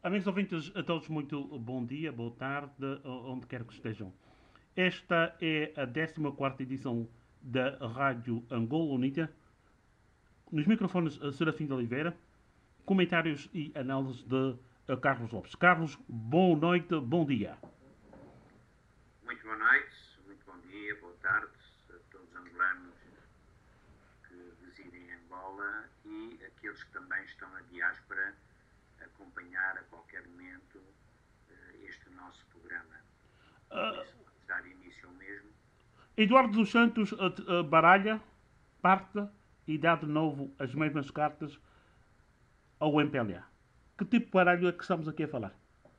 Amigos ouvintes, a todos muito bom dia, boa tarde, onde quer que estejam. Esta é a 14ª edição da Rádio Angola Unida. Nos microfones, Serafim de Oliveira. Comentários e análises de Carlos Lopes. Carlos, boa noite, bom dia. Muito boa noite, muito bom dia, boa tarde a todos os angolanos que residem em Angola e aqueles que também estão na diáspora a acompanhar a qualquer momento este nosso programa. Vamos dar início ao mesmo. Eduardo dos Santos baralha, parte e dá de novo as mesmas cartas ao MPLA. Que tipo de baralho é que estamos aqui a falar?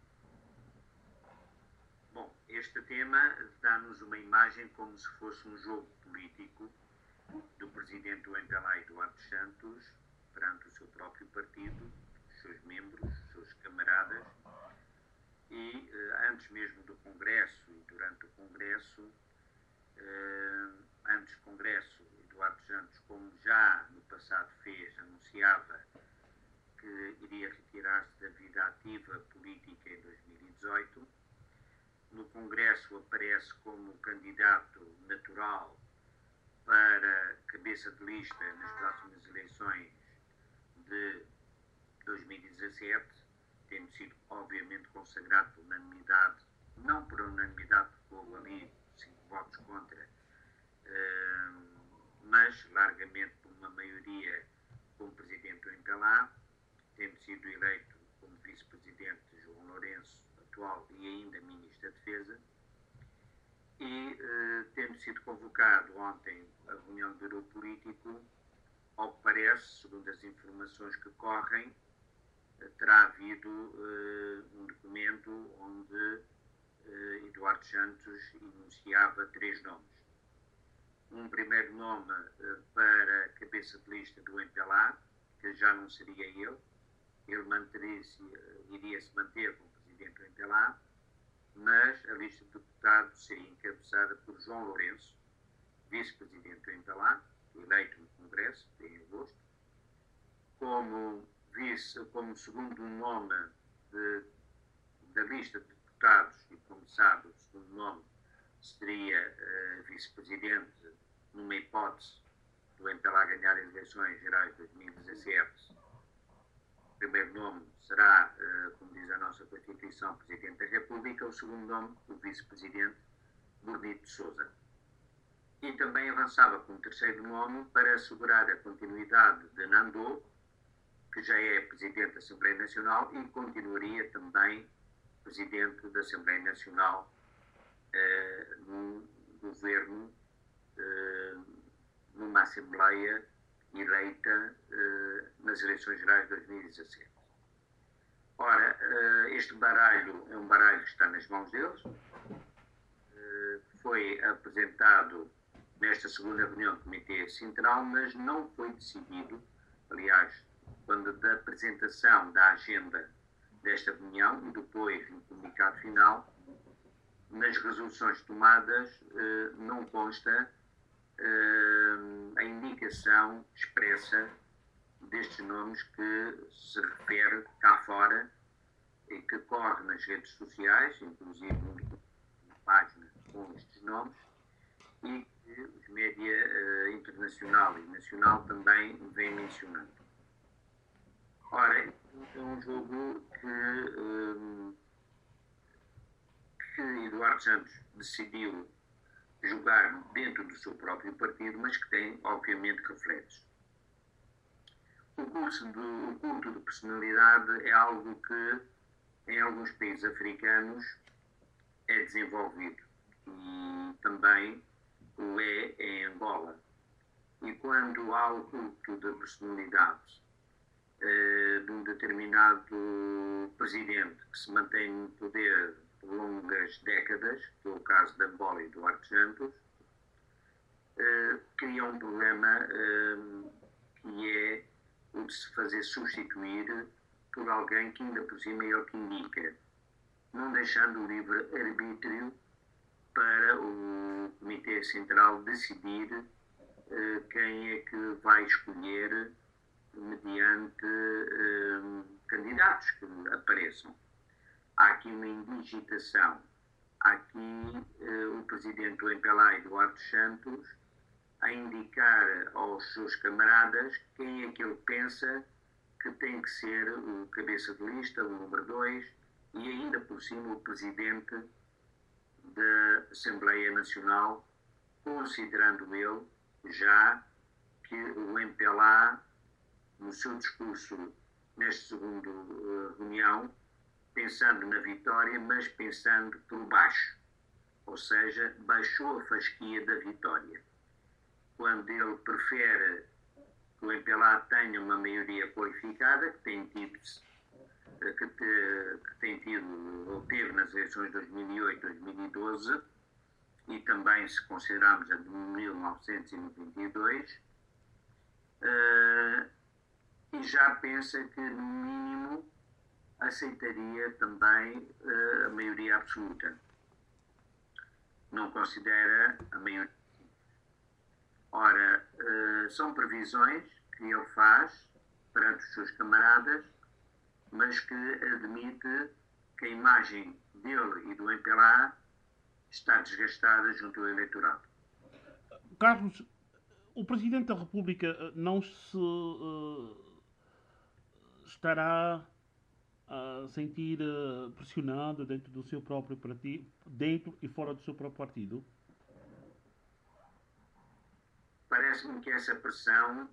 Bom, este tema dá-nos uma imagem como se fosse um jogo político do presidente do MPLA, Eduardo Santos, perante o seu próprio partido, os seus membros, os seus camaradas, e antes mesmo do Congresso e durante o Congresso, antes do Congresso, Eduardo Santos, como já no passado fez, anunciava que iria retirar-se da vida ativa política em 2018. No Congresso aparece como candidato natural para cabeça de lista nas próximas eleições de 2017, tendo sido obviamente consagrado por unanimidade, não por unanimidade, porque houve ali 5 votos contra, mas largamente por uma maioria como presidente do MPLA, tendo sido eleito como vice-presidente João Lourenço, atual e ainda Ministro da Defesa, e tendo sido convocado ontem a reunião do Bureau Político, ao que parece, segundo as informações que correm, terá havido um documento onde Eduardo Santos enunciava 3 nomes. Um primeiro nome para cabeça de lista do MPLA, que já não seria ele iria se manter como presidente do MPLA, mas a lista de deputados seria encabeçada por João Lourenço, vice-presidente do MPLA, eleito no Congresso, em agosto, como segundo nome da lista de deputados, e como sabe, o segundo nome seria vice-presidente, numa hipótese do MPLA ganhar as eleições gerais de 2017. O primeiro nome será, como diz a nossa Constituição, Presidente da República. O segundo nome, o Vice-Presidente, Bernardo de Sousa. E também avançava com o terceiro nome para assegurar a continuidade de Nandô, que já é Presidente da Assembleia Nacional e continuaria também Presidente da Assembleia Nacional no governo, numa Assembleia eleita nas eleições gerais de 2017. Ora, este baralho é um baralho que está nas mãos deles, foi apresentado nesta segunda reunião do Comitê Central, mas não foi decidido, aliás, quando da apresentação da agenda desta reunião e depois no comunicado final, nas resoluções tomadas não consta a indicação expressa destes nomes que se refere cá fora e que corre nas redes sociais, inclusive uma página com estes nomes, e que os média internacional e nacional também vêm mencionando. Ora, é um jogo que Eduardo Santos decidiu jogar dentro do seu próprio partido, mas que tem, obviamente, reflexos. O culto de personalidade é algo que, em alguns países africanos, é desenvolvido e também o é em Angola. E quando há o culto de personalidade de um determinado presidente que se mantém no poder por longas décadas, que é o caso de Angola e Eduardo Santos, cria um problema que é o de se fazer substituir por alguém que ainda por cima é ele que indica, não deixando o livre-arbítrio para o Comitê Central decidir quem é que vai escolher mediante candidatos que apareçam. Há aqui uma indigitação. Há aqui o presidente do MPLA, Eduardo Santos, a indicar aos seus camaradas quem é que ele pensa que tem que ser o cabeça de lista, o número 2, e ainda por cima o presidente da Assembleia Nacional, considerando ele já que o MPLA, no seu discurso neste segundo reunião, pensando na vitória, mas pensando por baixo, ou seja, baixou a fasquia da vitória. Quando ele prefere que o MPLA tenha uma maioria qualificada, que tem tido ou teve nas eleições de 2008, 2012, e também se considerarmos a de 1992, e já pensa que, no mínimo, aceitaria também a maioria absoluta. Não considera a maioria. Ora, são previsões que ele faz perante os seus camaradas, mas que admite que a imagem dele e do MPLA está desgastada junto ao eleitorado. Carlos, o Presidente da República não se estará a sentir pressionado dentro do seu próprio partido, dentro e fora do seu próprio partido? Parece-me que essa pressão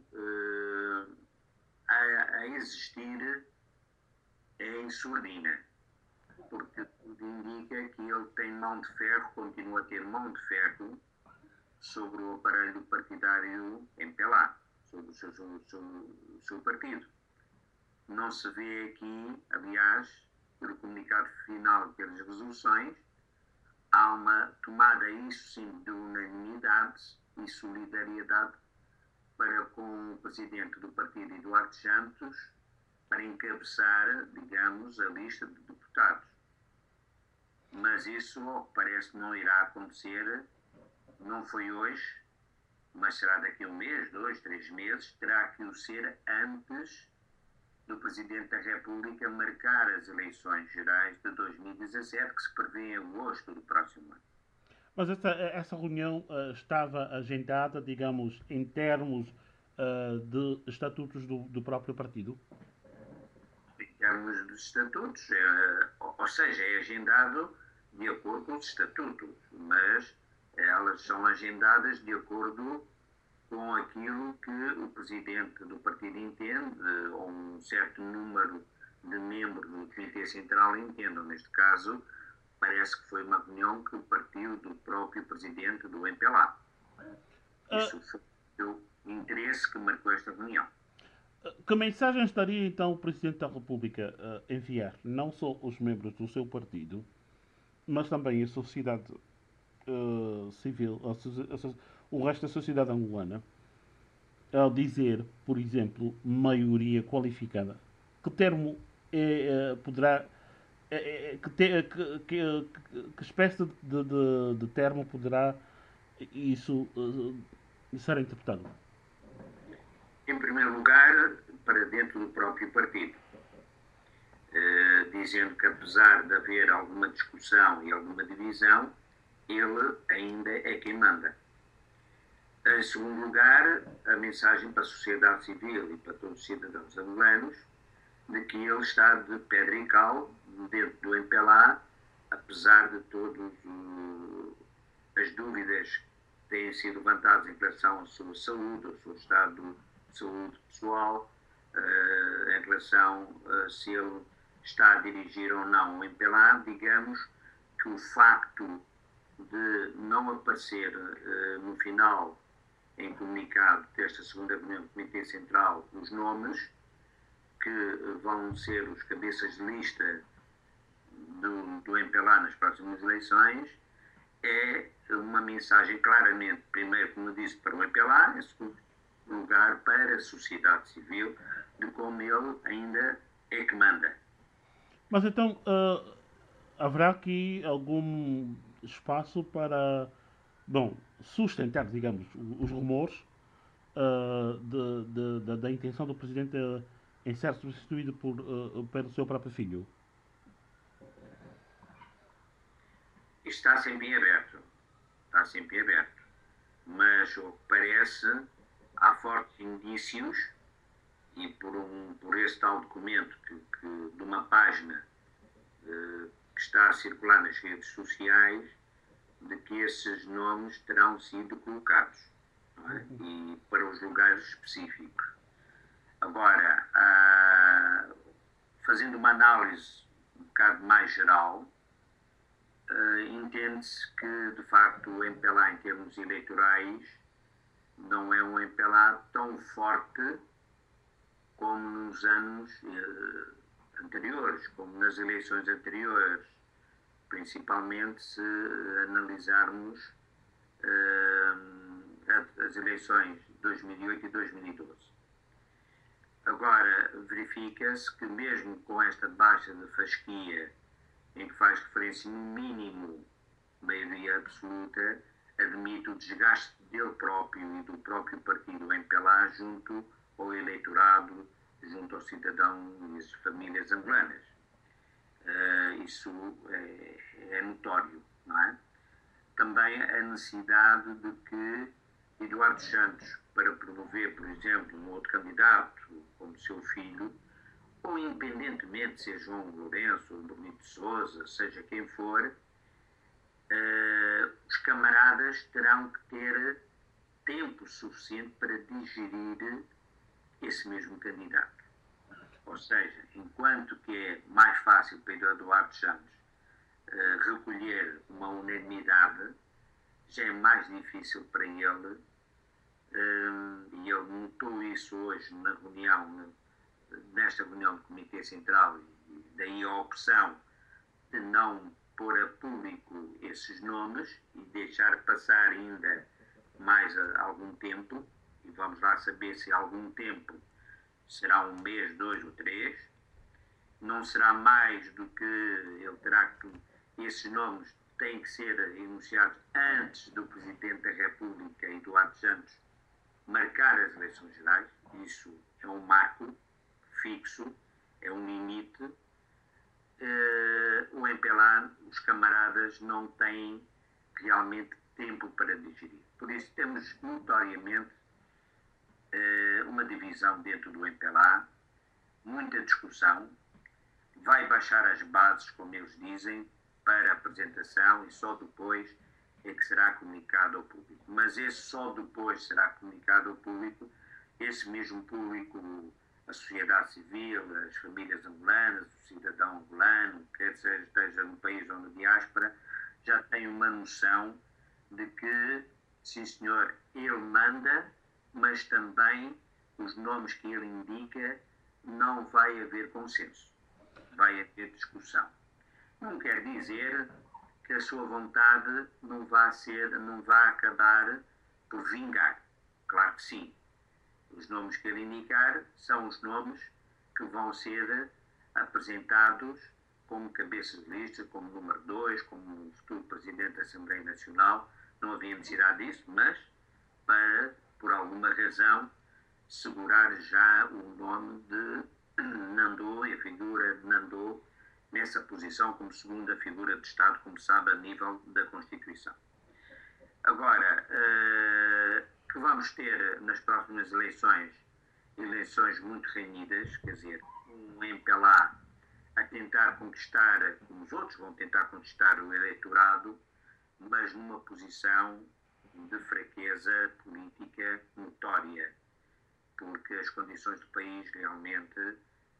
a existir é em surdina, porque tudo indica que ele tem mão de ferro, continua a ter mão de ferro sobre o aparelho partidário MPLA, sobre o seu partido. Não se vê aqui, aliás, pelo comunicado final pelas resoluções, há uma tomada, isso sim, de unanimidade e solidariedade para com o presidente do partido, Eduardo Santos, para encabeçar, digamos, a lista de deputados. Mas isso, ao que parece, não irá acontecer, não foi hoje, mas será daqui a um mês, 2, 3 meses, terá que o ser antes do Presidente da República marcar as eleições gerais de 2017, que se prevê em agosto do próximo ano. Mas essa reunião estava agendada, digamos, em termos de estatutos do próprio partido? Em termos de estatutos, ou seja, é agendado de acordo com os estatutos, mas elas são agendadas de acordo com aquilo que o presidente do partido entende, ou um certo número de membros do Comitê Central entendam. Neste caso, parece que foi uma reunião que partiu do próprio presidente do MPLA. Isso foi o interesse que marcou esta reunião. Que mensagem estaria então o Presidente da República a enviar, não só os membros do seu partido, mas também a sociedade civil, o resto da sociedade angolana, ao dizer, por exemplo, maioria qualificada? Que termo poderá... que espécie de termo poderá isso ser interpretado? Em primeiro lugar, para dentro do próprio partido, dizendo que apesar de haver alguma discussão e alguma divisão, ele ainda é quem manda. Em segundo lugar, a mensagem para a sociedade civil e para todos os cidadãos angolanos de que ele está de pedra em cal dentro do MPLA, apesar de todas as dúvidas que têm sido levantadas em relação à sua saúde, ao seu estado de saúde pessoal, em relação a se ele está a dirigir ou não o MPLA. Digamos que o facto de não aparecer no final, em comunicado desta segunda reunião do Comitê Central, os nomes que vão ser os cabeças de lista do MPLA nas próximas eleições, é uma mensagem claramente, primeiro, como disse, para o MPLA, em segundo lugar, para a sociedade civil, de como ele ainda é que manda. Mas então, haverá aqui algum espaço para, bom, sustentar, digamos, os rumores da intenção do Presidente em ser substituído pelo seu próprio filho? Está sempre em aberto. Está sempre em aberto. Mas o que parece, há fortes indícios, e por esse tal documento de uma página que está a circular nas redes sociais, de que esses nomes terão sido colocados, não é? E para os lugares específicos. Agora, fazendo uma análise um bocado mais geral, entende-se que, de facto, o MPLA, em termos eleitorais, não é um MPLA tão forte como nos anos anteriores, como nas eleições anteriores, principalmente se analisarmos as eleições de 2008 e 2012. Agora, verifica-se que mesmo com esta baixa de fasquia, em que faz referência mínimo maioria absoluta, admite o desgaste dele próprio e do próprio partido MPLA junto ao eleitorado, junto ao cidadão e às famílias angolanas. Isso é notório, não é? Também a necessidade de que Eduardo Santos, para promover, por exemplo, um outro candidato como seu filho, ou independentemente se é João Lourenço ou Benito de Sousa, seja quem for, os camaradas terão que ter tempo suficiente para digerir esse mesmo candidato. Ou seja, enquanto que é mais fácil para Eduardo Santos recolher uma unanimidade, já é mais difícil para ele, e ele notou isso hoje na reunião, nesta reunião do Comitê Central, e daí a opção de não pôr a público esses nomes e deixar passar ainda mais algum tempo, e vamos lá saber se algum tempo será um mês, 2 ou 3, não será mais do que ele terá que, esses nomes têm que ser enunciados antes do Presidente da República, Eduardo Santos, marcar as eleições gerais. Isso é um marco fixo, é um limite. O MPLA, os camaradas, não têm realmente tempo para digerir. Por isso temos notoriamente uma divisão dentro do MPLA, muita discussão, vai baixar as bases, como eles dizem, para a apresentação, e só depois é que será comunicado ao público. Mas esse só depois será comunicado ao público, esse mesmo público, a sociedade civil, as famílias angolanas, o cidadão angolano, quer seja esteja no país ou na diáspora, já tem uma noção de que, sim senhor, ele manda, mas também os nomes que ele indica não vai haver consenso, vai haver discussão. Não quer dizer que a sua vontade não vá acabar por vingar. Claro que sim. Os nomes que ele indicar são os nomes que vão ser apresentados como cabeça de lista, como número 2, como futuro Presidente da Assembleia Nacional. Não havia necessidade disso, mas para, por alguma razão, segurar já o nome de Nandô e a figura de Nandô nessa posição como segunda figura de Estado, como sabe, a nível da Constituição. Agora, que vamos ter nas próximas eleições muito renhidas, quer dizer, um MPLA a tentar conquistar, como os outros vão tentar conquistar o eleitorado, mas numa posição de fraqueza política notória, porque as condições do país realmente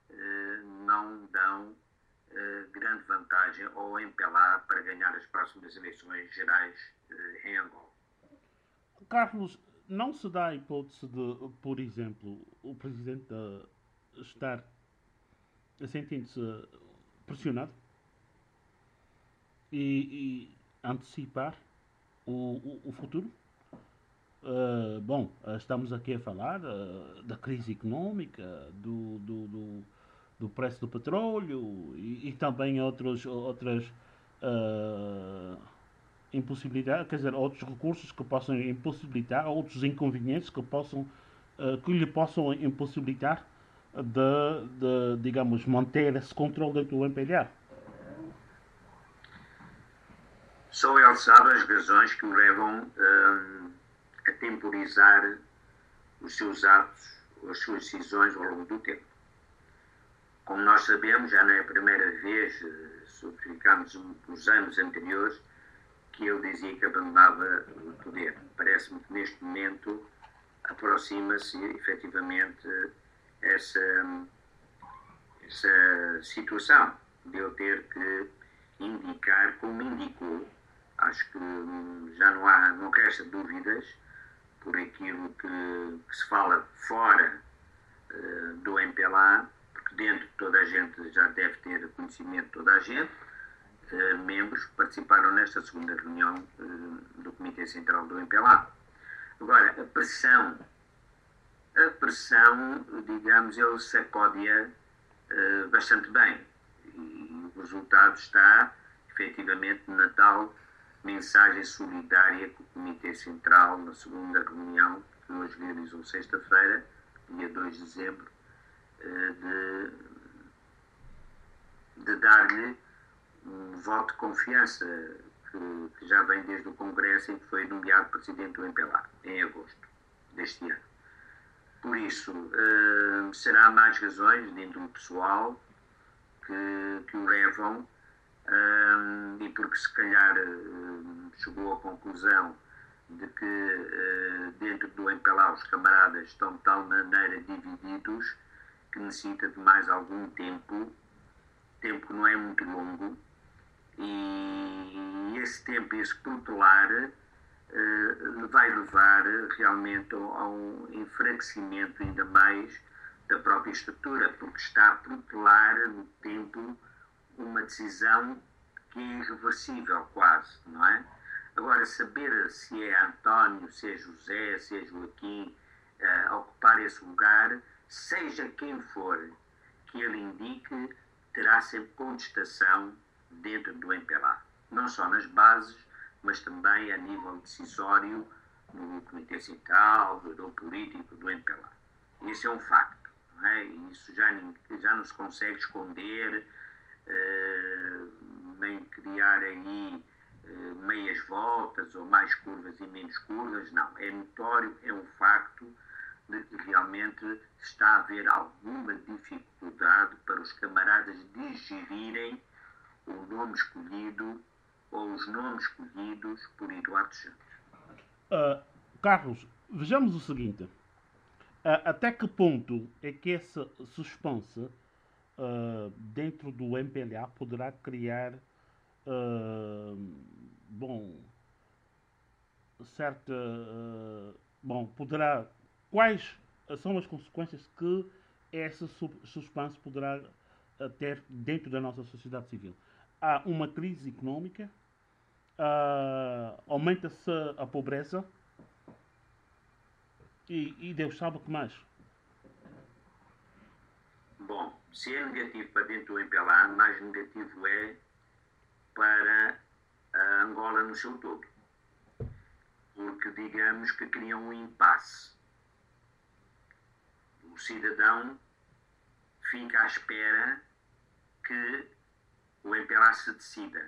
não dão grande vantagem ao MPLA para ganhar as próximas eleições gerais em Angola. Carlos, não se dá a hipótese de, por exemplo, o Presidente estar sentindo-se pressionado e antecipar o futuro? Bom, estamos aqui a falar da crise económica, do preço do petróleo e também outras impossibilidades, quer dizer, outros recursos que possam impossibilitar, outros inconvenientes que lhe possam impossibilitar digamos, manter esse controle dentro do MPLA? Só ele sabe as razões que o levam a temporizar os seus atos, as suas decisões ao longo do tempo. Como nós sabemos, já não é a primeira vez, se verificarmos os anos anteriores, que ele dizia que abandonava o poder. Parece-me que neste momento aproxima-se efetivamente essa situação de ele ter que indicar, como indicou, acho que já não resta dúvidas por aquilo que se fala fora do MPLA, porque dentro toda a gente já deve ter conhecimento, toda a gente, membros que participaram nesta segunda reunião do Comitê Central do MPLA. Agora, a pressão, digamos, ele sacode-a bastante bem. E o resultado está, efetivamente, na tal mensagem solidária que o Comitê Central, na segunda reunião, que hoje realizou sexta-feira, dia 2 de dezembro, de dar-lhe um voto de confiança que já vem desde o Congresso em que foi nomeado Presidente do MPLA, em agosto deste ano. Por isso, será mais razões de índole pessoal que o levam, e porque se calhar chegou à conclusão de que dentro do MPLA os camaradas estão de tal maneira divididos que necessita de mais algum tempo que não é muito longo, e esse tempo, esse protelar, vai levar realmente a um enfraquecimento ainda mais da própria estrutura, porque está a protelar no tempo uma decisão que é irreversível quase, não é? Agora, saber se é António, se é José, se é Joaquim a ocupar esse lugar, seja quem for que ele indique, terá sempre contestação dentro do MPLA. Não só nas bases, mas também a nível decisório no Comitê Central, do político do MPLA. Isso é um facto, não é? Isso já não se consegue esconder, nem criar aí meias voltas ou mais curvas e menos curvas, não. É notório, é um facto de que realmente está a haver alguma dificuldade para os camaradas digerirem o nome escolhido ou os nomes escolhidos por Eduardo Santos. Carlos, vejamos o seguinte. Até que ponto é que essa suspensa dentro do MPLA poderá criar quais são as consequências que essa suspense poderá ter dentro da nossa sociedade civil? Há uma crise económica, aumenta-se a pobreza e Deus sabe o que mais. Bom, se é negativo para dentro do MPLA, mais negativo é para a Angola no seu todo. Porque digamos que cria um impasse. O cidadão fica à espera que o MPLA se decida.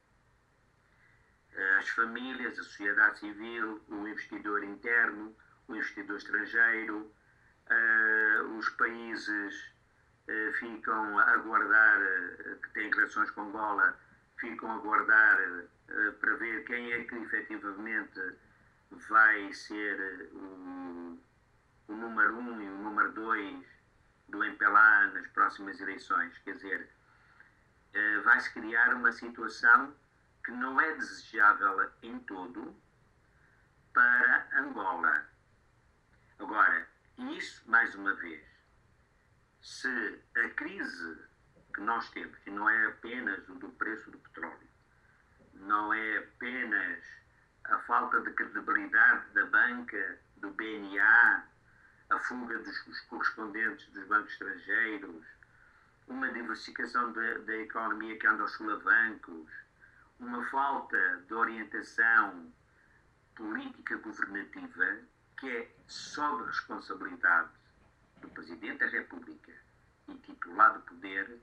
As famílias, a sociedade civil, o investidor interno, o investidor estrangeiro, os países ficam a aguardar, que têm relações com Angola, ficam a aguardar para ver quem é que efetivamente vai ser o número 1 e o número 2 do MPLA nas próximas eleições. Quer dizer, vai-se criar uma situação que não é desejável em todo para Angola. Agora, isso, mais uma vez, se a crise que nós temos, e não é apenas o do preço do petróleo, não é apenas a falta de credibilidade da banca, do BNA, a fuga dos correspondentes dos bancos estrangeiros, uma diversificação da economia que anda aos solavancos, uma falta de orientação política governativa que é sob responsabilidade do Presidente Presidente da República e titular de poder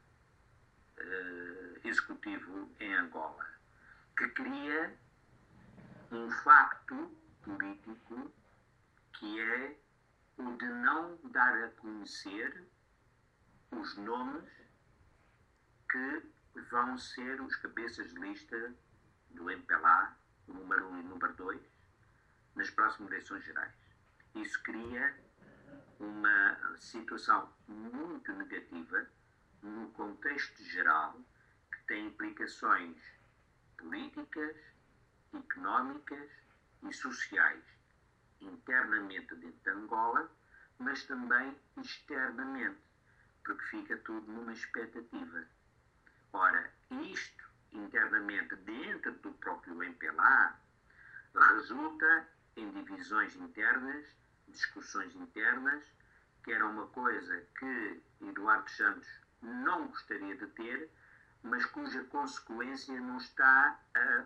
executivo em Angola, que cria um facto político que é o de não dar a conhecer os nomes que vão ser os cabeças de lista do MPLA, número 1 e número 2, nas próximas eleições gerais. Isso cria uma situação muito negativa no contexto geral, que tem implicações políticas, económicas e sociais, internamente dentro de Angola, mas também externamente, porque fica tudo numa expectativa. Ora, isto internamente dentro do próprio MPLA resulta em divisões internas, discussões internas, que era uma coisa que Eduardo Santos não gostaria de ter, mas cuja consequência não está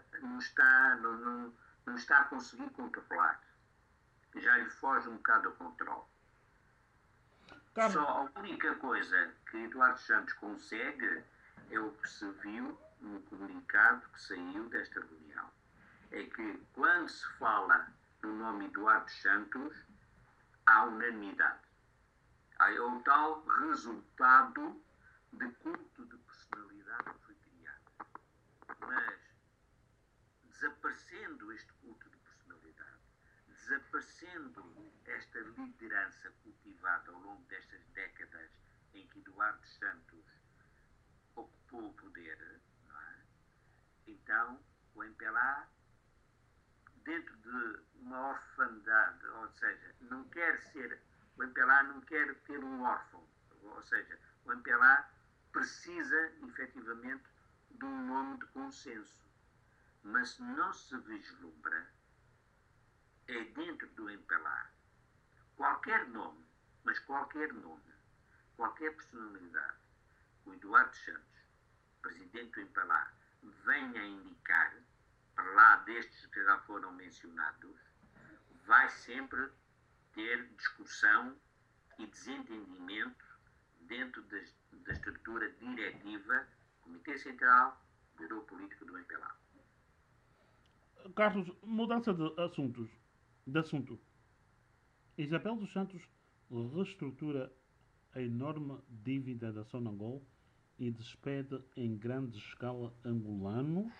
a conseguir controlar. Já lhe foge um bocado ao controle. Carlos. Só a única coisa que Eduardo Santos consegue é o que se viu no comunicado que saiu desta reunião. É que quando se fala no nome Eduardo Santos, há unanimidade. Aí é o tal resultado de culto de personalidade que foi criado. Mas, desaparecendo este culto de personalidade, desaparecendo esta liderança cultivada ao longo destas décadas em que Eduardo Santos ocupou o poder, não é? Então, o MPLA, dentro de uma orfandade, ou seja, não quer ser, o MPLA não quer ter um órfão, ou seja, o MPLA precisa, efetivamente, de um nome de consenso, mas não se vislumbra, é dentro do MPLA, qualquer nome, mas qualquer nome, qualquer personalidade, o Eduardo Santos, presidente do MPLA, venha a indicar, para lá destes que já foram mencionados, vai sempre ter discussão e desentendimento dentro da estrutura diretiva, Comitê Central, Bureau Político do MPLA. Carlos, mudança de assunto. Isabel dos Santos reestrutura a enorme dívida da Sonangol e despede em grande escala angolanos.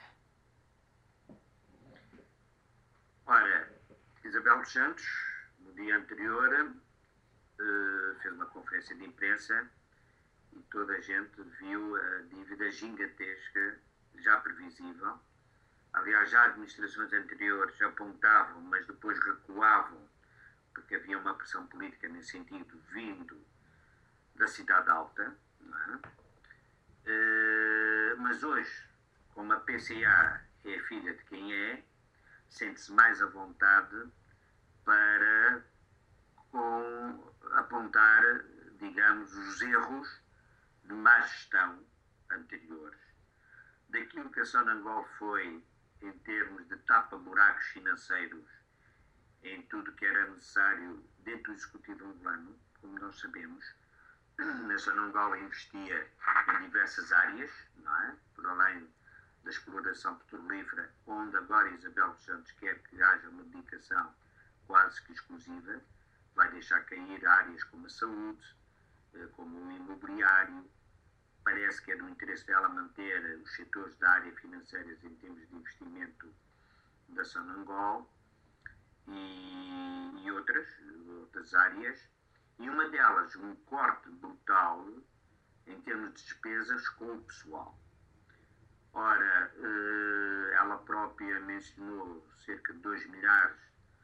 Ora, Isabel dos Santos, no dia anterior, fez uma conferência de imprensa e toda a gente viu a dívida gigantesca, já previsível. Aliás, já administrações anteriores apontavam, mas depois recuavam, porque havia uma pressão política nesse sentido, vindo da Cidade Alta. Não é? Mas hoje, como a PCA é filha de quem é, sente-se mais à vontade para apontar, digamos, os erros de má gestão anteriores, daquilo que a Sonangol foi em termos de tapa-buracos financeiros em tudo que era necessário dentro do Executivo angolano, como nós sabemos. A Sonangol investia em diversas áreas, não é? Por além da exploração petrolífera, onde agora Isabel dos Santos quer que haja uma dedicação quase que exclusiva, vai deixar cair áreas como a saúde, como o imobiliário. Parece que é do interesse dela manter os setores da área financeira em termos de investimento da Sonangol e outras áreas, e uma delas, um corte brutal em termos de despesas com o pessoal. Ora, ela própria mencionou cerca de 2 milhares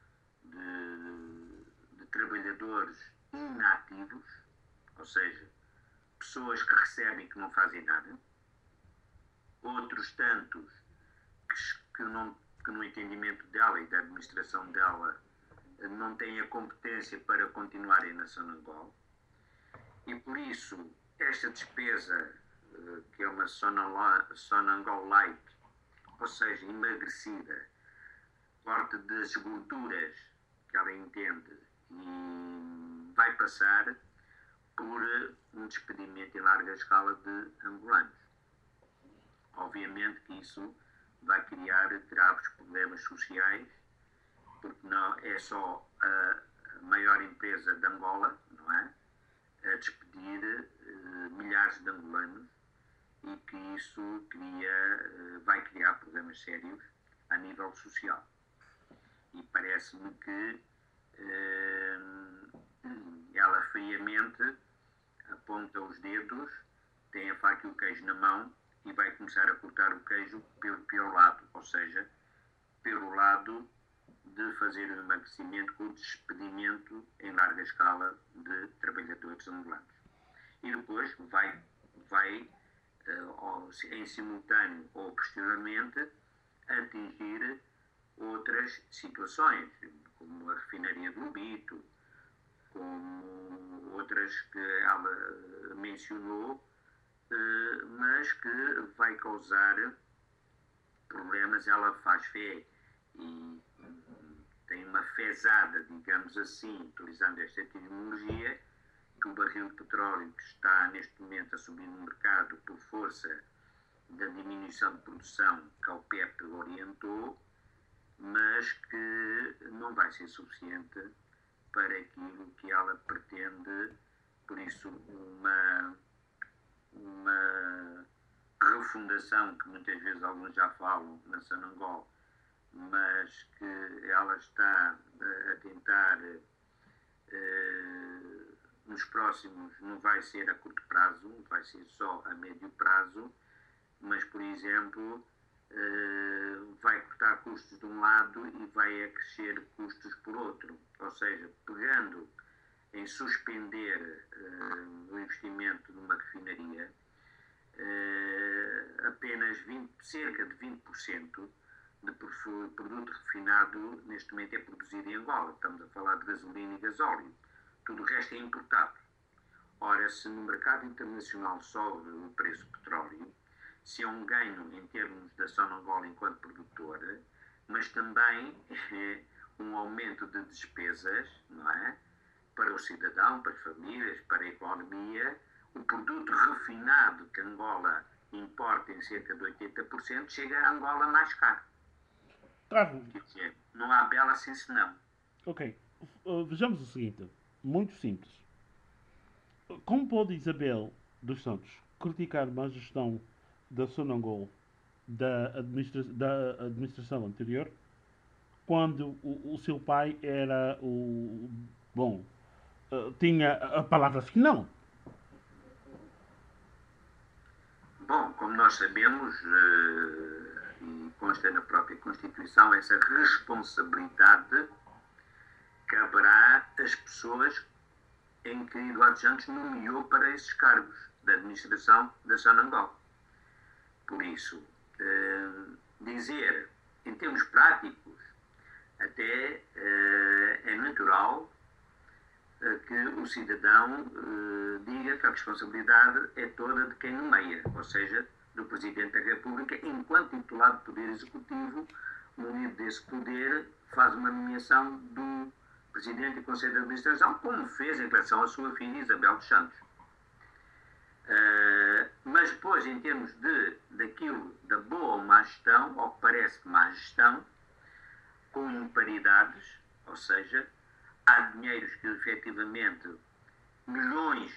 de trabalhadores inativos, ou seja, pessoas que recebem e que não fazem nada, outros tantos que no entendimento dela e da administração dela não têm a competência para continuarem na Sonangol, e por isso esta despesa, que é uma Sonangol Light, ou seja, emagrecida, corte das gorduras que ela entende, e vai passar por um despedimento em larga escala de angolanos. Obviamente que isso vai criar graves problemas sociais, porque não é só a maior empresa de Angola, não é? A despedir milhares de angolanos, e que isso vai criar problemas sérios a nível social. E parece-me que ela friamente aponta os dedos, tem a faca e o queijo na mão e vai começar a cortar o queijo pelo pior lado, ou seja, pelo lado de fazer um emagrecimento com o despedimento em larga escala de trabalhadores angolanos. E depois vai em simultâneo ou posteriormente, atingir outras situações, como a refinaria do Lubito, como outras que ela mencionou, mas que vai causar problemas. Ela faz fé e tem uma fezada, digamos assim, utilizando esta terminologia, que o barril de petróleo que está neste momento a subir no mercado por força da diminuição de produção que a OPEP orientou, mas que não vai ser suficiente para aquilo que ela pretende. Por isso, uma refundação, que muitas vezes alguns já falam na Sonangol, mas que ela está a tentar nos próximos, não vai ser a curto prazo, vai ser só a médio prazo, mas, por exemplo, vai cortar custos de um lado e vai acrescer custos por outro. Ou seja, pegando em suspender o investimento numa refinaria, apenas cerca de 20% de produto refinado neste momento é produzido em Angola. Estamos a falar de gasolina e gasóleo. Tudo o resto é importado. Ora, se no mercado internacional sobe o preço do petróleo, se é um ganho em termos da Sonangol enquanto produtora, mas também é um aumento de despesas, não é? Para o cidadão, para as famílias, para a economia. O produto refinado que Angola importa em cerca de 80% chega a Angola mais caro. Carlos. Quer dizer, não há bela assim senão. Ok. Vejamos o seguinte. Muito simples. Como pode Isabel dos Santos criticar uma gestão da Sonangol da administração anterior, quando o seu pai era tinha a palavra final? Bom, como nós sabemos, e consta na própria Constituição, essa responsabilidade caberá às pessoas em que Eduardo Santos nomeou para esses cargos da administração da Sonangol. Por isso, dizer, em termos práticos, até é natural que o cidadão diga que a responsabilidade é toda de quem nomeia, ou seja, do Presidente da República, enquanto titular do Poder Executivo, munido desse poder, faz uma nomeação do Presidente do Conselho de Administração, como fez em relação à sua filha Isabel dos Santos. Mas depois, em termos daquilo da boa ou má gestão, ou que parece má gestão, com imparidades, ou seja, há dinheiros que efetivamente, milhões,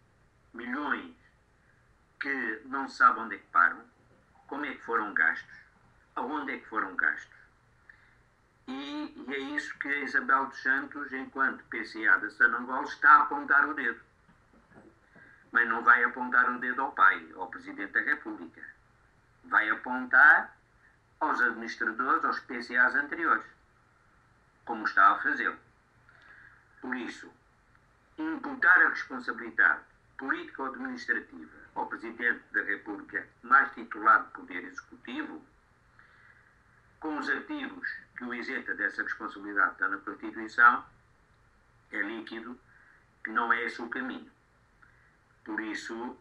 que não se sabe onde é que param, como é que foram gastos, aonde é que foram gastos. E é isso que a Isabel dos Santos, enquanto PCA da Sonangol, está a apontar o dedo. Mas não vai apontar o dedo ao pai, ao Presidente da República. Vai apontar aos administradores, aos PCAs anteriores, como está a fazê-lo. Por isso, imputar a responsabilidade político-administrativa ao Presidente da República, mais titular do Poder Executivo, com os artigos que o isenta dessa responsabilidade está na Constituição, é líquido que não é esse o caminho. Por isso,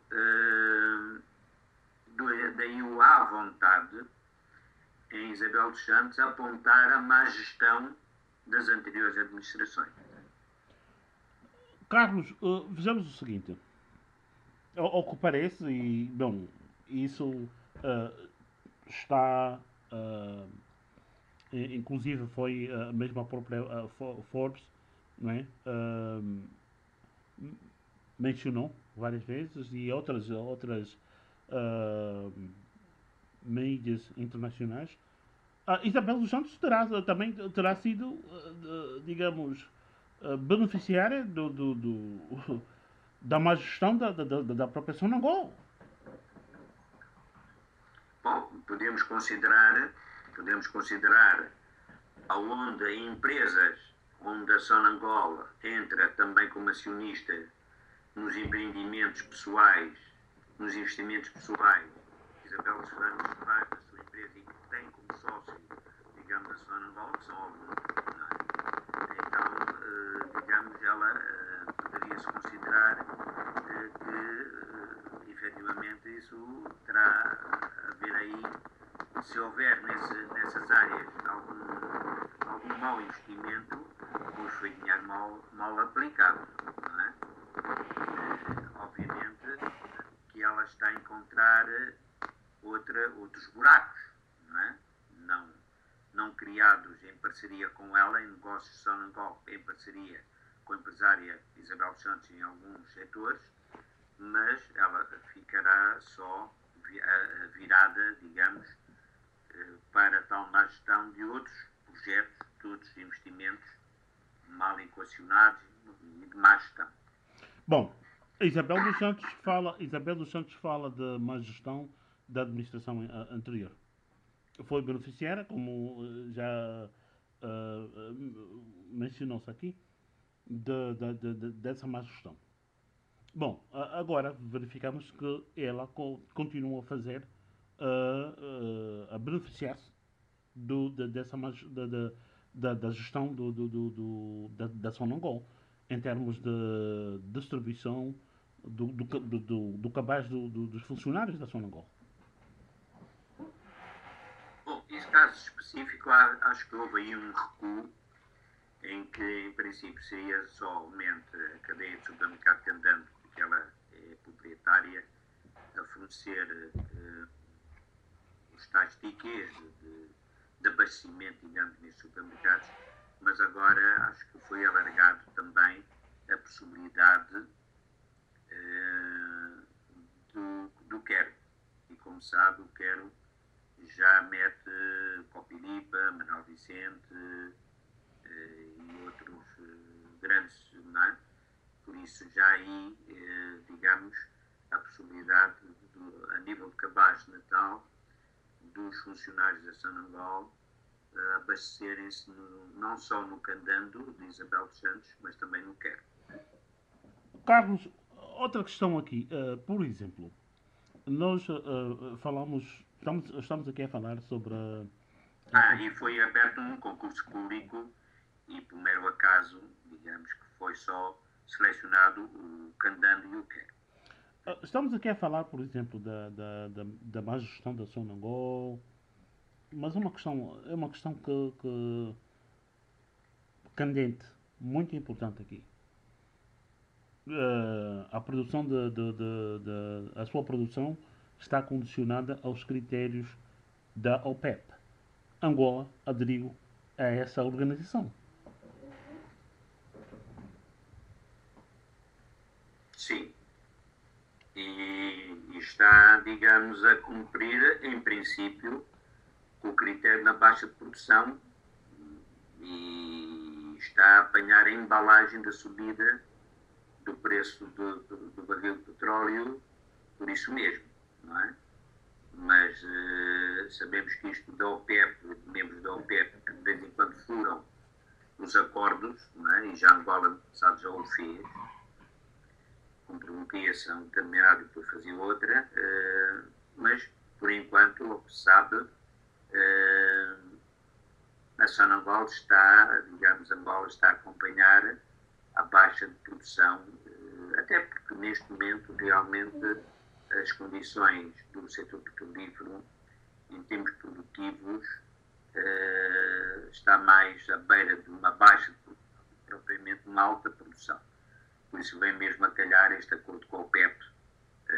daí o à vontade em Isabel dos Santos apontar a má gestão das anteriores administrações. Carlos, vejamos o seguinte. ao que parece, e, bom, isso ah, está, ah, inclusive foi mesmo a própria Forbes, não é? Mencionou várias vezes e outras ah, mídias internacionais. Isabel dos Santos também terá sido, digamos, beneficiária da má gestão da própria Sonangol. Bom, podemos considerar aonde empresas onde a Sonangol entra também como acionista nos empreendimentos pessoais, nos investimentos pessoais. Isabel dos Santos faz da sua empresa e tem como sócio, digamos, a Sonangol, que são alguns. Então, digamos, ela poderia-se considerar que efetivamente isso terá a ver aí, se houver nessas áreas algum mau investimento, pois foi dinheiro mal aplicado, não é? Obviamente que ela está a encontrar outros buracos, não é? Não criados em parceria com ela, em negócios Sonangol, em parceria com a empresária Isabel Santos em alguns setores, mas ela ficará só virada, digamos, para tal má gestão de outros projetos, de outros investimentos mal equacionados e de má gestão. Bom, Isabel dos Santos fala de má gestão da administração anterior. Foi beneficiária, como já mencionou-se aqui, dessa má gestão. Bom, agora verificamos que ela continua a fazer, a beneficiar-se dessa da gestão da Sonangol, em termos de distribuição do cabaz dos funcionários da Sonangol. Bom, nesse caso específico, acho que houve aí um recuo em que, em princípio, seria somente a cadeia de supermercado Candando, porque ela é proprietária, a fornecer os tais tickets de abastecimento, digamos, nesses supermercados, mas agora acho que foi alargado também a possibilidade do Quero. E como sabe, o Quero já mete Copilipa, Manuel Vicente e outros grandes, não é? Por isso já aí, digamos, a possibilidade, a nível de cabaz de Natal, dos funcionários da Sonangol abastecerem-se não só no Candando de Isabel dos Santos, mas também no Quero. Carlos, outra questão aqui, por exemplo, nós estamos aqui a falar sobre e foi aberto um concurso público e, por mero acaso, digamos que foi só selecionado o Candando e o Quero. Estamos aqui a falar, por exemplo, da má gestão da Sonangol, mas é uma questão que candente, muito importante aqui. A produção a sua produção está condicionada aos critérios da OPEP. Angola aderiu a essa organização. Sim. E está, digamos, a cumprir, em princípio, com o critério da baixa de produção e está a apanhar a embalagem da subida do preço do barril de petróleo por isso mesmo, não é? Mas sabemos que isto da OPEP, membros da OPEP, que de vez em quando furam os acordos, não é? E já Angola, sabe, já o fez, comprometia-se a um determinado e depois fazia outra, mas por enquanto, o que se sabe, a Sonangol está, digamos, Angola está a acompanhar a baixa de produção, até porque neste momento realmente as condições do setor petrolífero em termos produtivos está mais à beira de uma baixa de produção, propriamente uma alta produção. Por isso vem mesmo a calhar este acordo com a OPEP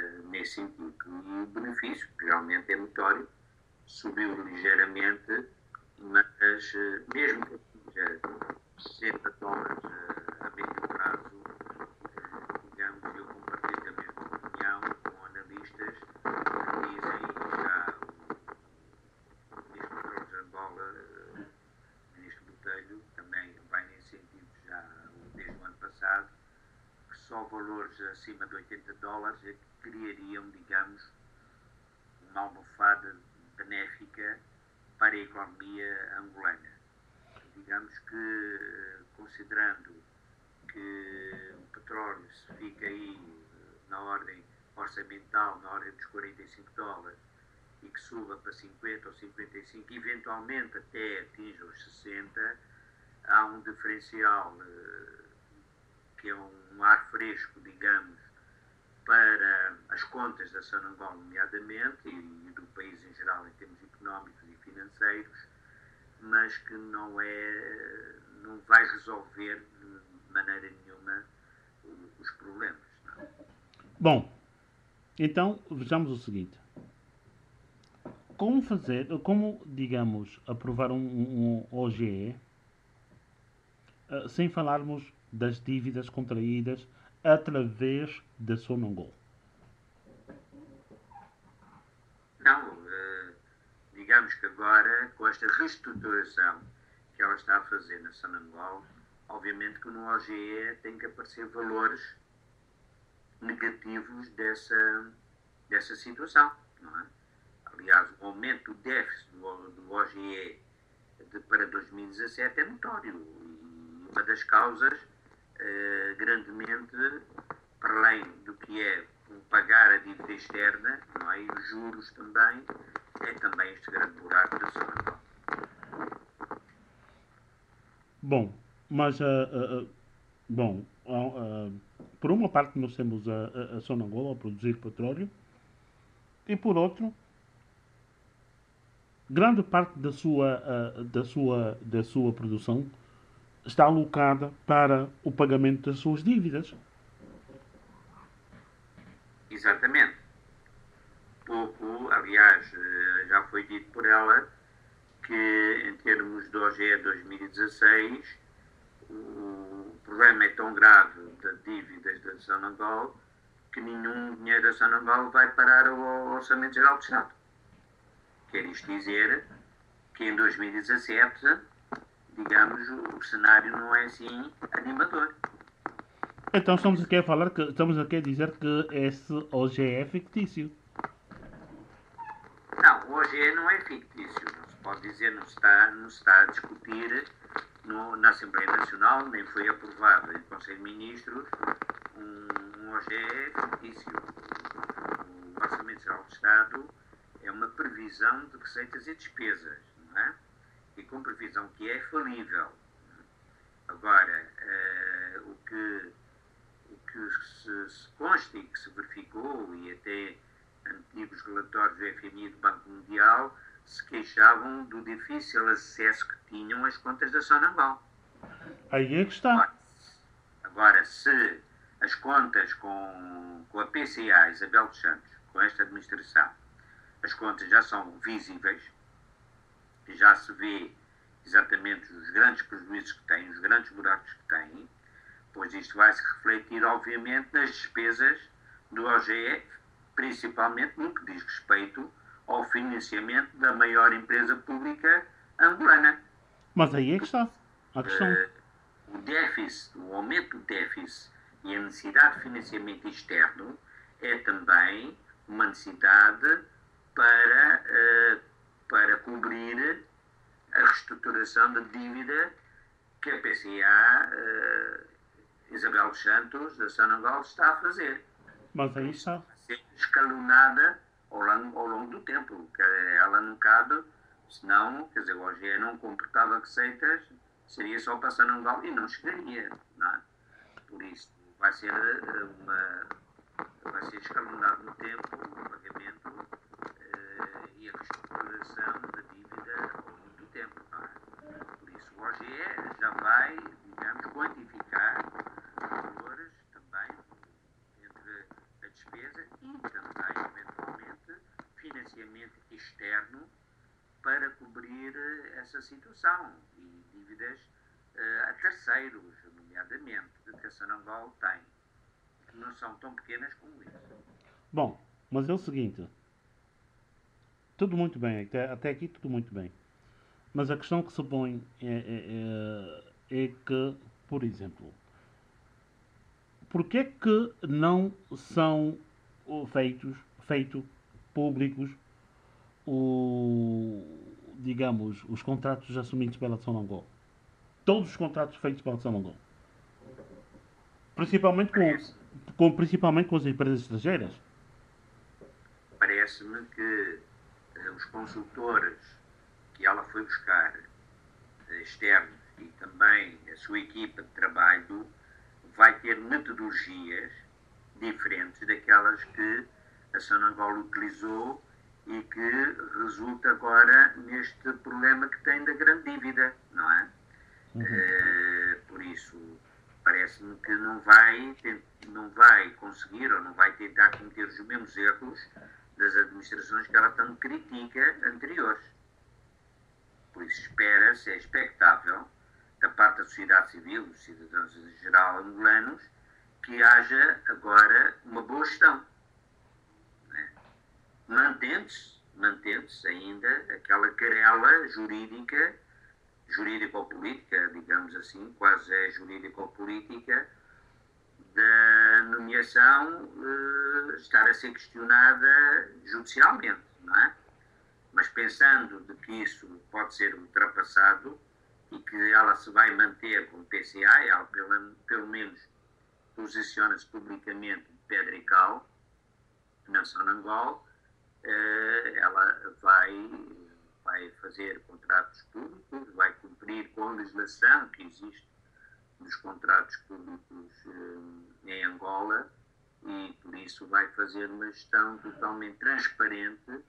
nesse sentido. E o benefício, que realmente é notório, subiu ligeiramente, mas mesmo que seja 60 dólares a médio prazo, digamos, eu compartilho a mesma opinião com analistas que dizem já o Ministro Carlos Angola, o Ministro Botelho, também vai nesse sentido já desde o ano passado, que só valores acima de 80 dólares é que criariam, digamos, uma almofada benéfica para a economia angolana. Digamos que, considerando que o petróleo se fica aí na ordem orçamental, na ordem dos 45 dólares, e que suba para 50 ou 55, eventualmente até atinja os 60, há um diferencial que é um ar fresco, digamos, para as contas da Sonangol, nomeadamente, e do país em geral, em termos económicos e financeiros, mas que não vai resolver de maneira nenhuma os problemas. Não? Bom, então vejamos o seguinte. Como, digamos, aprovar um OGE, sem falarmos das dívidas contraídas através da Sonangol? Não, digamos que agora, com esta reestruturação que ela está a fazer na Sonangol, obviamente que no OGE tem que aparecer valores negativos dessa situação, não é? Aliás, o aumento do déficit do OGE para 2017 é notório. E uma das causas, grandemente, para além do que é pagar a dívida externa, não é? E os juros também, é também este grande buraco da Sonangol. Bom, mas, por uma parte nós temos a Sonangol a produzir petróleo e por outro, grande parte da sua produção está alocada para o pagamento das suas dívidas. Exatamente. Pouco, aliás, já foi dito por ela que, em termos de OGE 2016, o problema é tão grave de dívidas da Sonangol que nenhum dinheiro da Sonangol vai parar ao Orçamento Geral do Estado. Quer isto dizer que em 2017, digamos, o cenário não é assim animador. Então estamos aqui a dizer que esse OGE é fictício. Não, o OGE não é fictício. Não se pode dizer, não se está a discutir na Assembleia Nacional, nem foi aprovado em Conselho de Ministros um OGE fictício. O Orçamento Geral do Estado é uma previsão de receitas e despesas, não é? E com previsão que é falível. Agora, o que se consta e que se verificou, e até antigos relatórios do FMI e do Banco Mundial se queixavam do difícil acesso que tinham às contas da Sonangol. Aí é que está. Agora, se as contas com a PCA, Isabel dos Santos, com esta administração, as contas já são visíveis, já se vê exatamente os grandes prejuízos que têm, os grandes buracos que têm, pois isto vai se refletir, obviamente, nas despesas do OGE, principalmente no que diz respeito ao financiamento da maior empresa pública angolana. Mas aí é que está a questão. O déficit, o aumento do déficit e a necessidade de financiamento externo é também uma necessidade para cobrir a reestruturação da dívida que a PCA Isabel dos Santos, da Sonangol, está a fazer. Mas aí está. Ser escalonada ao longo do tempo. Ela não cabe, senão, quer dizer, o OGE não comportava receitas, seria só para Sonangol e não chegaria. Não é? Por isso, vai ser escalonado no tempo o pagamento e a reestruturação da dívida ao longo do tempo. Não é? Por isso, o OGE já vai, digamos, quantificar valores também entre a despesa e também financiamento externo para cobrir essa situação e dívidas a terceiros, nomeadamente, que a Sonangol tem, que não são tão pequenas como isso. Bom, mas é o seguinte, tudo muito bem, até aqui tudo muito bem. Mas a questão que se põe é que, por exemplo, porquê que não são feitos públicos digamos, os contratos assumidos pela Sonangol? Todos os contratos feitos pela Sonangol. Principalmente principalmente com as empresas estrangeiras. Parece-me que os consultores que ela foi buscar, externos, e também a sua equipa de trabalho, vai ter metodologias diferentes daquelas que a Sonangol utilizou e que resulta agora neste problema que tem da grande dívida, não é? Por isso, parece-me que não vai conseguir ou não vai tentar cometer os mesmos erros das administrações que ela tanto critica anteriores. Por isso espera-se, é expectável, da parte da sociedade civil, dos cidadãos em geral angolanos, que haja agora uma boa gestão. Né? Mantendo-se ainda aquela querela jurídico-política, digamos assim, quase é jurídico-política, da nomeação estar a ser questionada judicialmente, não é? Mas pensando de que isso pode ser ultrapassado e que ela se vai manter como PCA, ela pelo menos posiciona-se publicamente de pedra e cal na Sonangol, ela vai fazer contratos públicos, vai cumprir com a legislação que existe dos contratos públicos em Angola e por isso vai fazer uma gestão totalmente transparente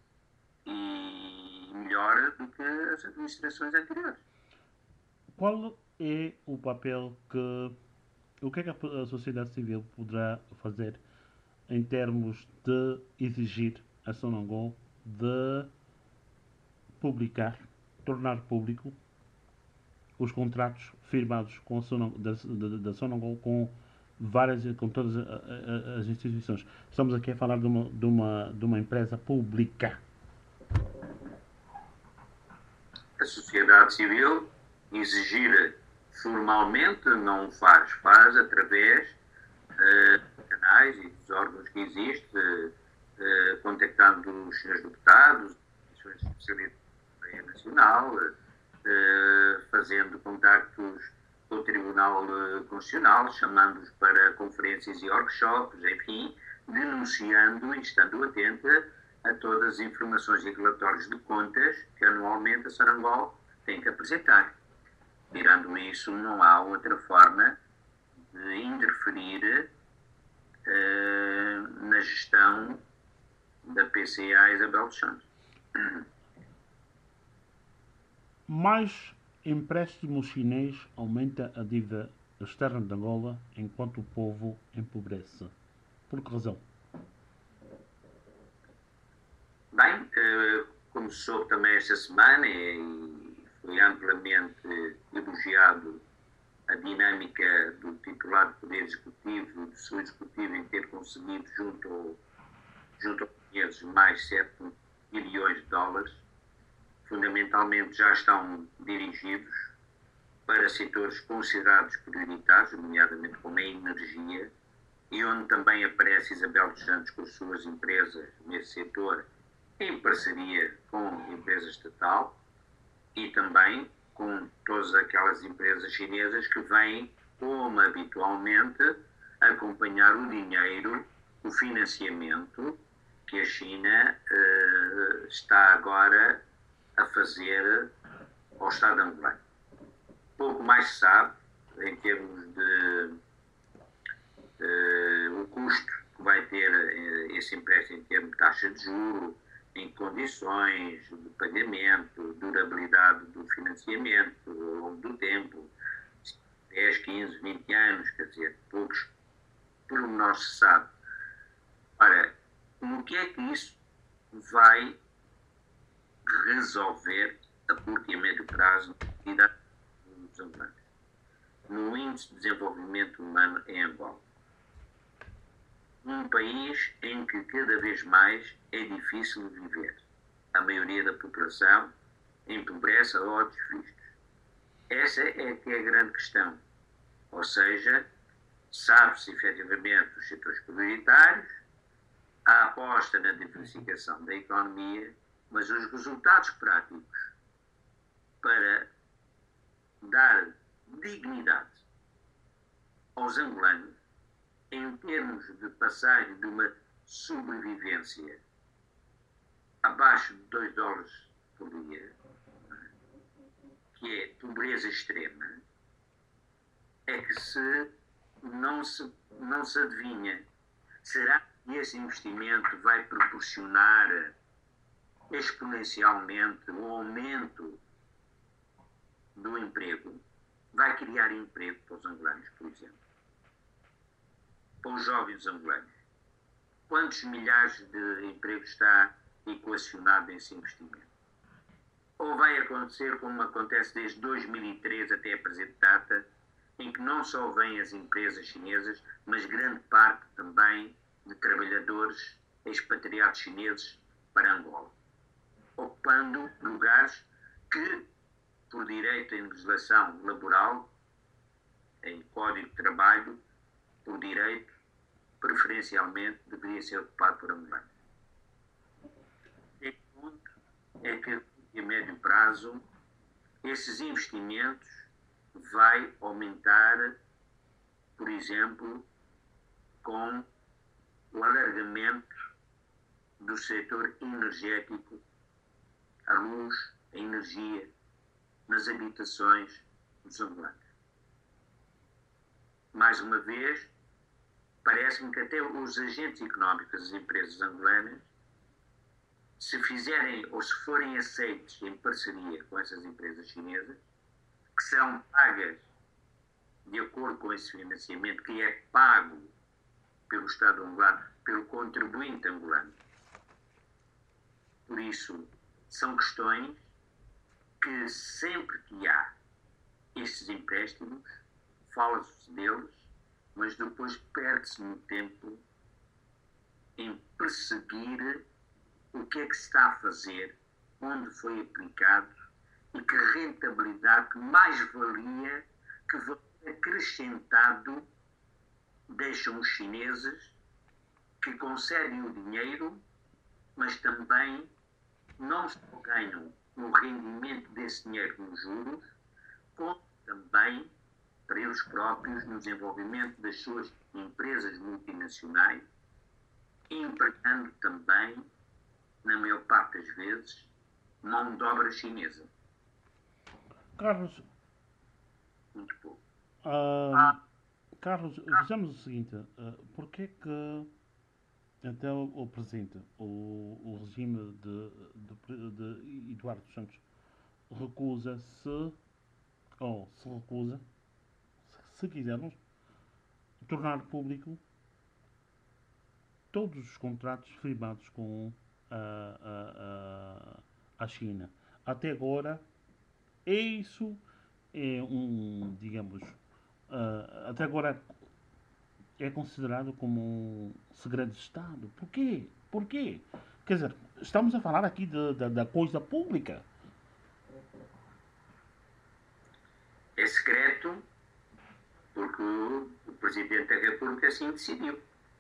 e melhor do que as administrações anteriores. Qual é o papel o que é que a sociedade civil poderá fazer em termos de exigir a Sonangol de publicar, tornar público os contratos firmados com da Sonangol com todas as instituições? Estamos aqui a falar de uma empresa pública. A sociedade civil exigir formalmente não faz através de canais e dos órgãos que existem, contactando os senhores deputados, comissões de especialidade nacional, fazendo contactos com o Tribunal Constitucional, chamando-os para conferências e workshops, enfim, denunciando e estando atenta a todas as informações e relatórios de contas que anualmente a Sonangol tem que apresentar. Tirando isso, não há outra forma de interferir na gestão da PCA Isabel dos Santos. Mais empréstimo chinês aumenta a dívida externa de Angola enquanto o povo empobrece. Por que razão? Bem, começou também esta semana e foi amplamente elogiado a dinâmica do titular do Poder Executivo, do seu Executivo, em ter conseguido junto aos chineses mais 7 bilhões de dólares. Fundamentalmente já estão dirigidos para setores considerados prioritários, nomeadamente como a energia, e onde também aparece Isabel dos Santos com as suas empresas nesse setor, em parceria com a empresa estatal e também com todas aquelas empresas chinesas que vêm, como habitualmente, acompanhar o dinheiro, o financiamento que a China está agora a fazer ao Estado angolano. Pouco mais se sabe em termos de o custo que vai ter esse empréstimo em termos de taxa de juros, em condições de pagamento, durabilidade do financiamento ao longo do tempo, 10, 15, 20 anos, quer dizer, poucos pormenores se sabe. Ora, o que é que isso vai resolver a curto e a médio prazo a atividade dos angolanos no índice de desenvolvimento humano em Angola. Um país em que cada vez mais é difícil viver. A maioria da população empobrece a olhos vistos. Essa é que é a grande questão. Ou seja, sabe-se efetivamente os setores prioritários, a aposta na diversificação da economia, mas os resultados práticos para dar dignidade aos angolanos em termos de passagem de uma sobrevivência abaixo de 2 dólares por dia, que é pobreza extrema, é que não se adivinha. Será que esse investimento vai proporcionar exponencialmente o aumento do emprego? Vai criar emprego para os angolanos, por exemplo? Para os jovens angolanos? Quantos milhares de empregos está equacionado nesse investimento? Ou vai acontecer como acontece desde 2013 até a presente data, em que não só vêm as empresas chinesas, mas grande parte também de trabalhadores expatriados chineses para Angola, ocupando lugares que, por direito em legislação laboral, em Código de Trabalho, por direito, preferencialmente, deveria ser ocupado por angolanos. O ponto é que, a médio prazo, esses investimentos vai aumentar, por exemplo, com o alargamento do setor energético, a luz, a energia, nas habitações dos angolanos. Mais uma vez, parece-me que até os agentes económicos das empresas angolanas, se fizerem ou se forem aceitos em parceria com essas empresas chinesas, que serão pagas de acordo com esse financiamento que é pago pelo Estado angolano, pelo contribuinte angolano. Por isso, são questões que sempre que há estes empréstimos, fala-se deles, mas depois perde-se no tempo em perseguir o que é que se está a fazer, onde foi aplicado e que rentabilidade, que mais-valia, que valor acrescentado deixam os chineses, que conseguem o dinheiro, mas também não só ganham o rendimento desse dinheiro nos juros, como também para eles próprios no desenvolvimento das suas empresas multinacionais, empregando também, na maior parte das vezes, mão de obra chinesa. Carlos, Muito pouco. Carlos, vejamos o seguinte, porquê que até o presente, o regime de Eduardo Santos recusa-se, ou se recusa, se quisermos, tornar público todos os contratos firmados com a China. Até agora, isso é digamos, até agora é considerado como um segredo de Estado. Porquê? Porquê? Quer dizer, estamos a falar aqui da coisa pública. É secreto porque o Presidente da República assim decidiu.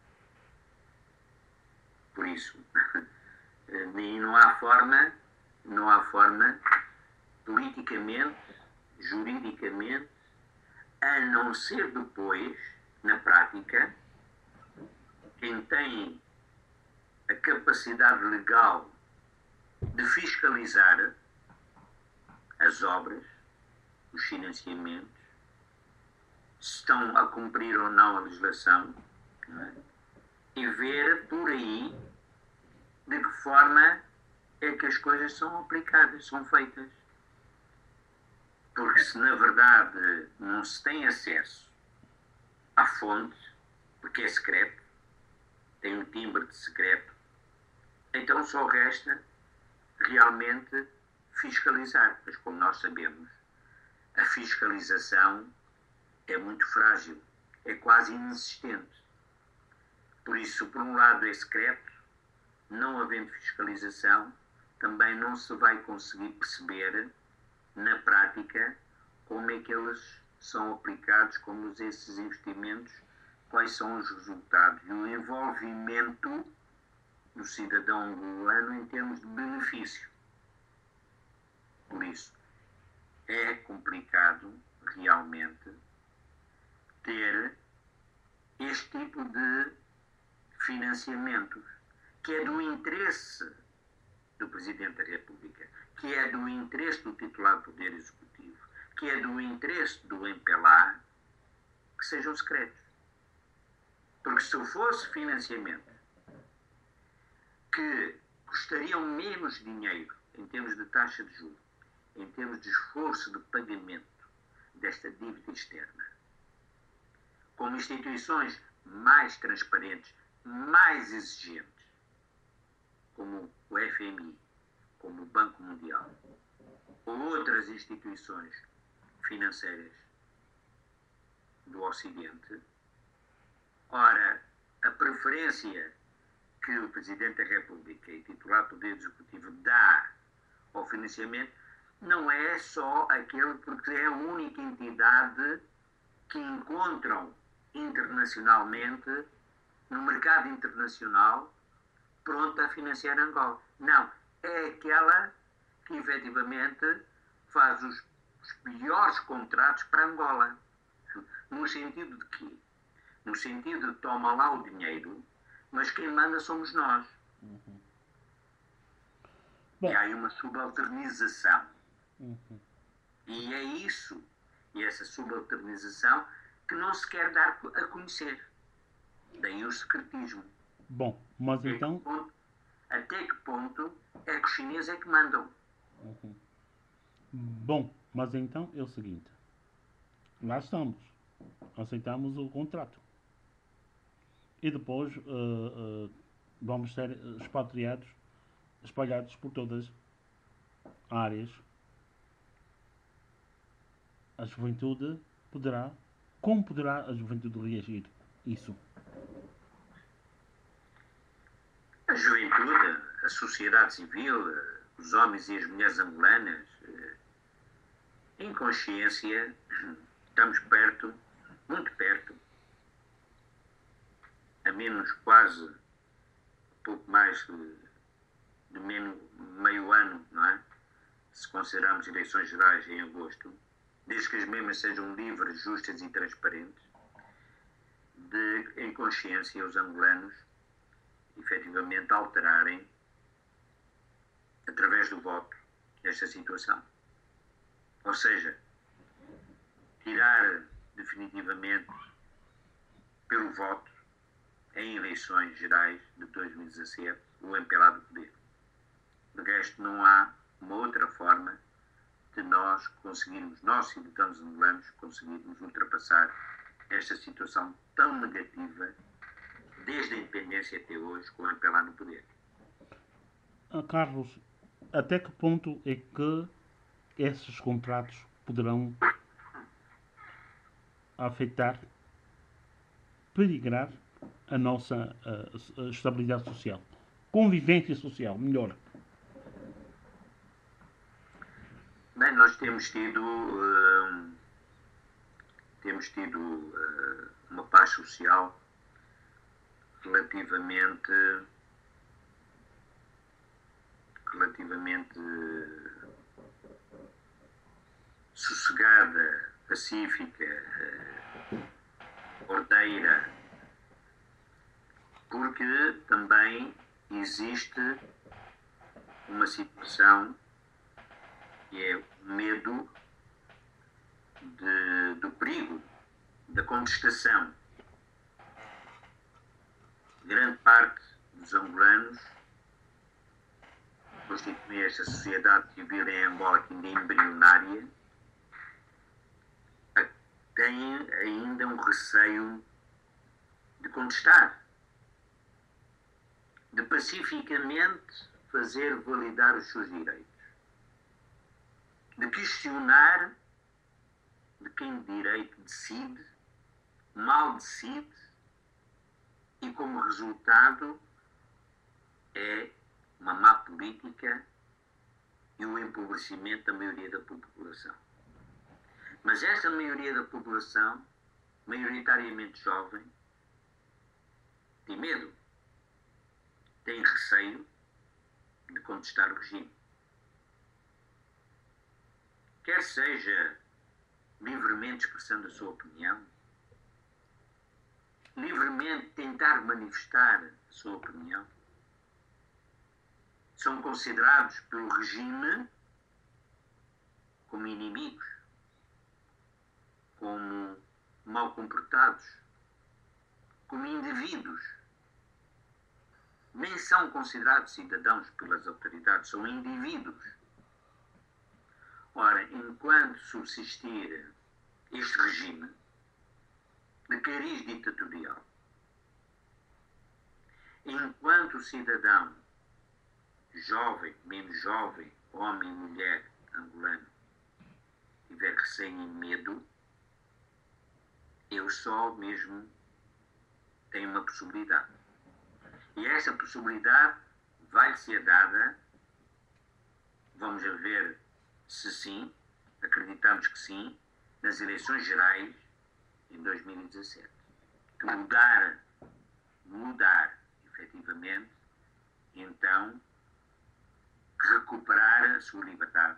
Por isso, e não há forma politicamente, juridicamente, a não ser depois, na prática, quem tem a capacidade legal de fiscalizar as obras, os financiamentos, se estão a cumprir ou não a legislação, não é? E ver por aí de que forma é que as coisas são aplicadas, são feitas. Porque se na verdade não se tem acesso à fonte, porque é secreto, tem um timbre de secreto, Então só resta realmente fiscalizar. Mas como nós sabemos, a fiscalização é muito frágil, é quase inexistente. Por isso, por um lado é secreto, não havendo fiscalização, também não se vai conseguir perceber na prática como é que eles são aplicados, como esses investimentos, quais são os resultados e o envolvimento do cidadão angolano em termos de benefício. Por isso, é complicado realmente ter este tipo de financiamentos, que é do interesse do Presidente da República, que é do interesse do titular do Poder Executivo, que é do interesse do MPLA, que sejam secretos. Porque se fosse financiamento que custariam menos dinheiro em termos de taxa de juros, em termos de esforço de pagamento desta dívida externa, como instituições mais transparentes, mais exigentes, como o FMI, como o Banco Mundial, ou outras instituições financeiras do Ocidente, ora, a preferência que o Presidente da República e titular do Poder Executivo dá ao financiamento não é só aquele porque é a única entidade que encontram internacionalmente, no mercado internacional, pronta a financiar Angola. Não, é aquela que efetivamente faz os piores contratos para Angola. No sentido de quê? No sentido de toma lá o dinheiro, mas quem manda somos nós. E há aí uma subalternização. E é isso, e essa subalternização, que não se quer dar a conhecer. Daí o secretismo. Bom, mas então... Até que ponto é que os chineses é que mandam? Bom, mas então é o seguinte. Lá estamos. Aceitamos o contrato. E depois vamos ser expatriados, espalhados por todas as áreas. A juventude poderá... Como poderá a juventude reagir? Isso. A juventude, a sociedade civil, os homens e as mulheres angolanas, em consciência, estamos perto, muito perto, a menos quase, pouco mais de meio ano, não é? Se considerarmos eleições gerais em agosto, desde que as mesmas sejam livres, justas e transparentes, de, em consciência, os angolanos efetivamente alterarem, através do voto, esta situação. Ou seja, tirar definitivamente, pelo voto, em eleições gerais de 2017, o MPLA do poder. De resto, não há uma outra forma de nós conseguirmos, nós cidadãos angolanos, conseguirmos ultrapassar esta situação tão negativa desde a independência até hoje, com o MPLA no poder. Carlos, até que ponto é que esses contratos poderão afetar, perigrar a nossa estabilidade social? Convivência social, melhor. Bem, nós temos tido uma paz social relativamente sossegada, pacífica, ordeira, porque também existe uma situação que é o medo do perigo, da contestação. Grande parte dos angolanos constituem esta sociedade civil em Angola, que ainda é embrionária, têm ainda um receio de contestar, de pacificamente fazer validar os seus direitos, de questionar de quem de direito decide, mal decide, e como resultado é uma má política e o empobrecimento da maioria da população. Mas esta maioria da população, maioritariamente jovem, tem medo, tem receio de contestar o regime. Quer seja livremente expressando a sua opinião, livremente tentar manifestar a sua opinião, são considerados pelo regime como inimigos, como mal comportados, como indivíduos. Nem são considerados cidadãos pelas autoridades, são indivíduos. Ora, enquanto subsistir este regime de cariz ditatorial, enquanto o cidadão jovem, menos jovem, homem e mulher angolano, tiver receio e medo, eu só mesmo tenho uma possibilidade. E essa possibilidade vai ser dada, vamos ver se sim, acreditamos que sim, nas eleições gerais em 2017. Que mudar, efetivamente, então, recuperar a sua liberdade,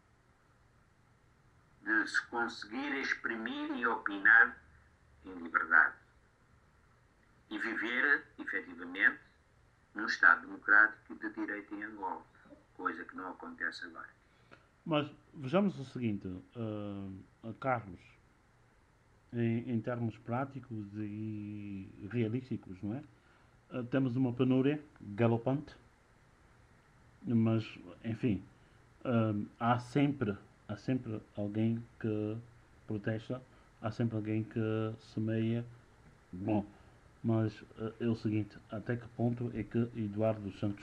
de se conseguir exprimir e opinar em liberdade e viver, efetivamente, num Estado democrático e de direito em Angola, coisa que não acontece agora. Mas vejamos o seguinte, Carlos, em termos práticos e realísticos, não é? Temos uma penúria galopante, mas, enfim, há sempre alguém que protesta, há sempre alguém que semeia. Bom, mas é o seguinte, até que ponto é que Eduardo dos Santos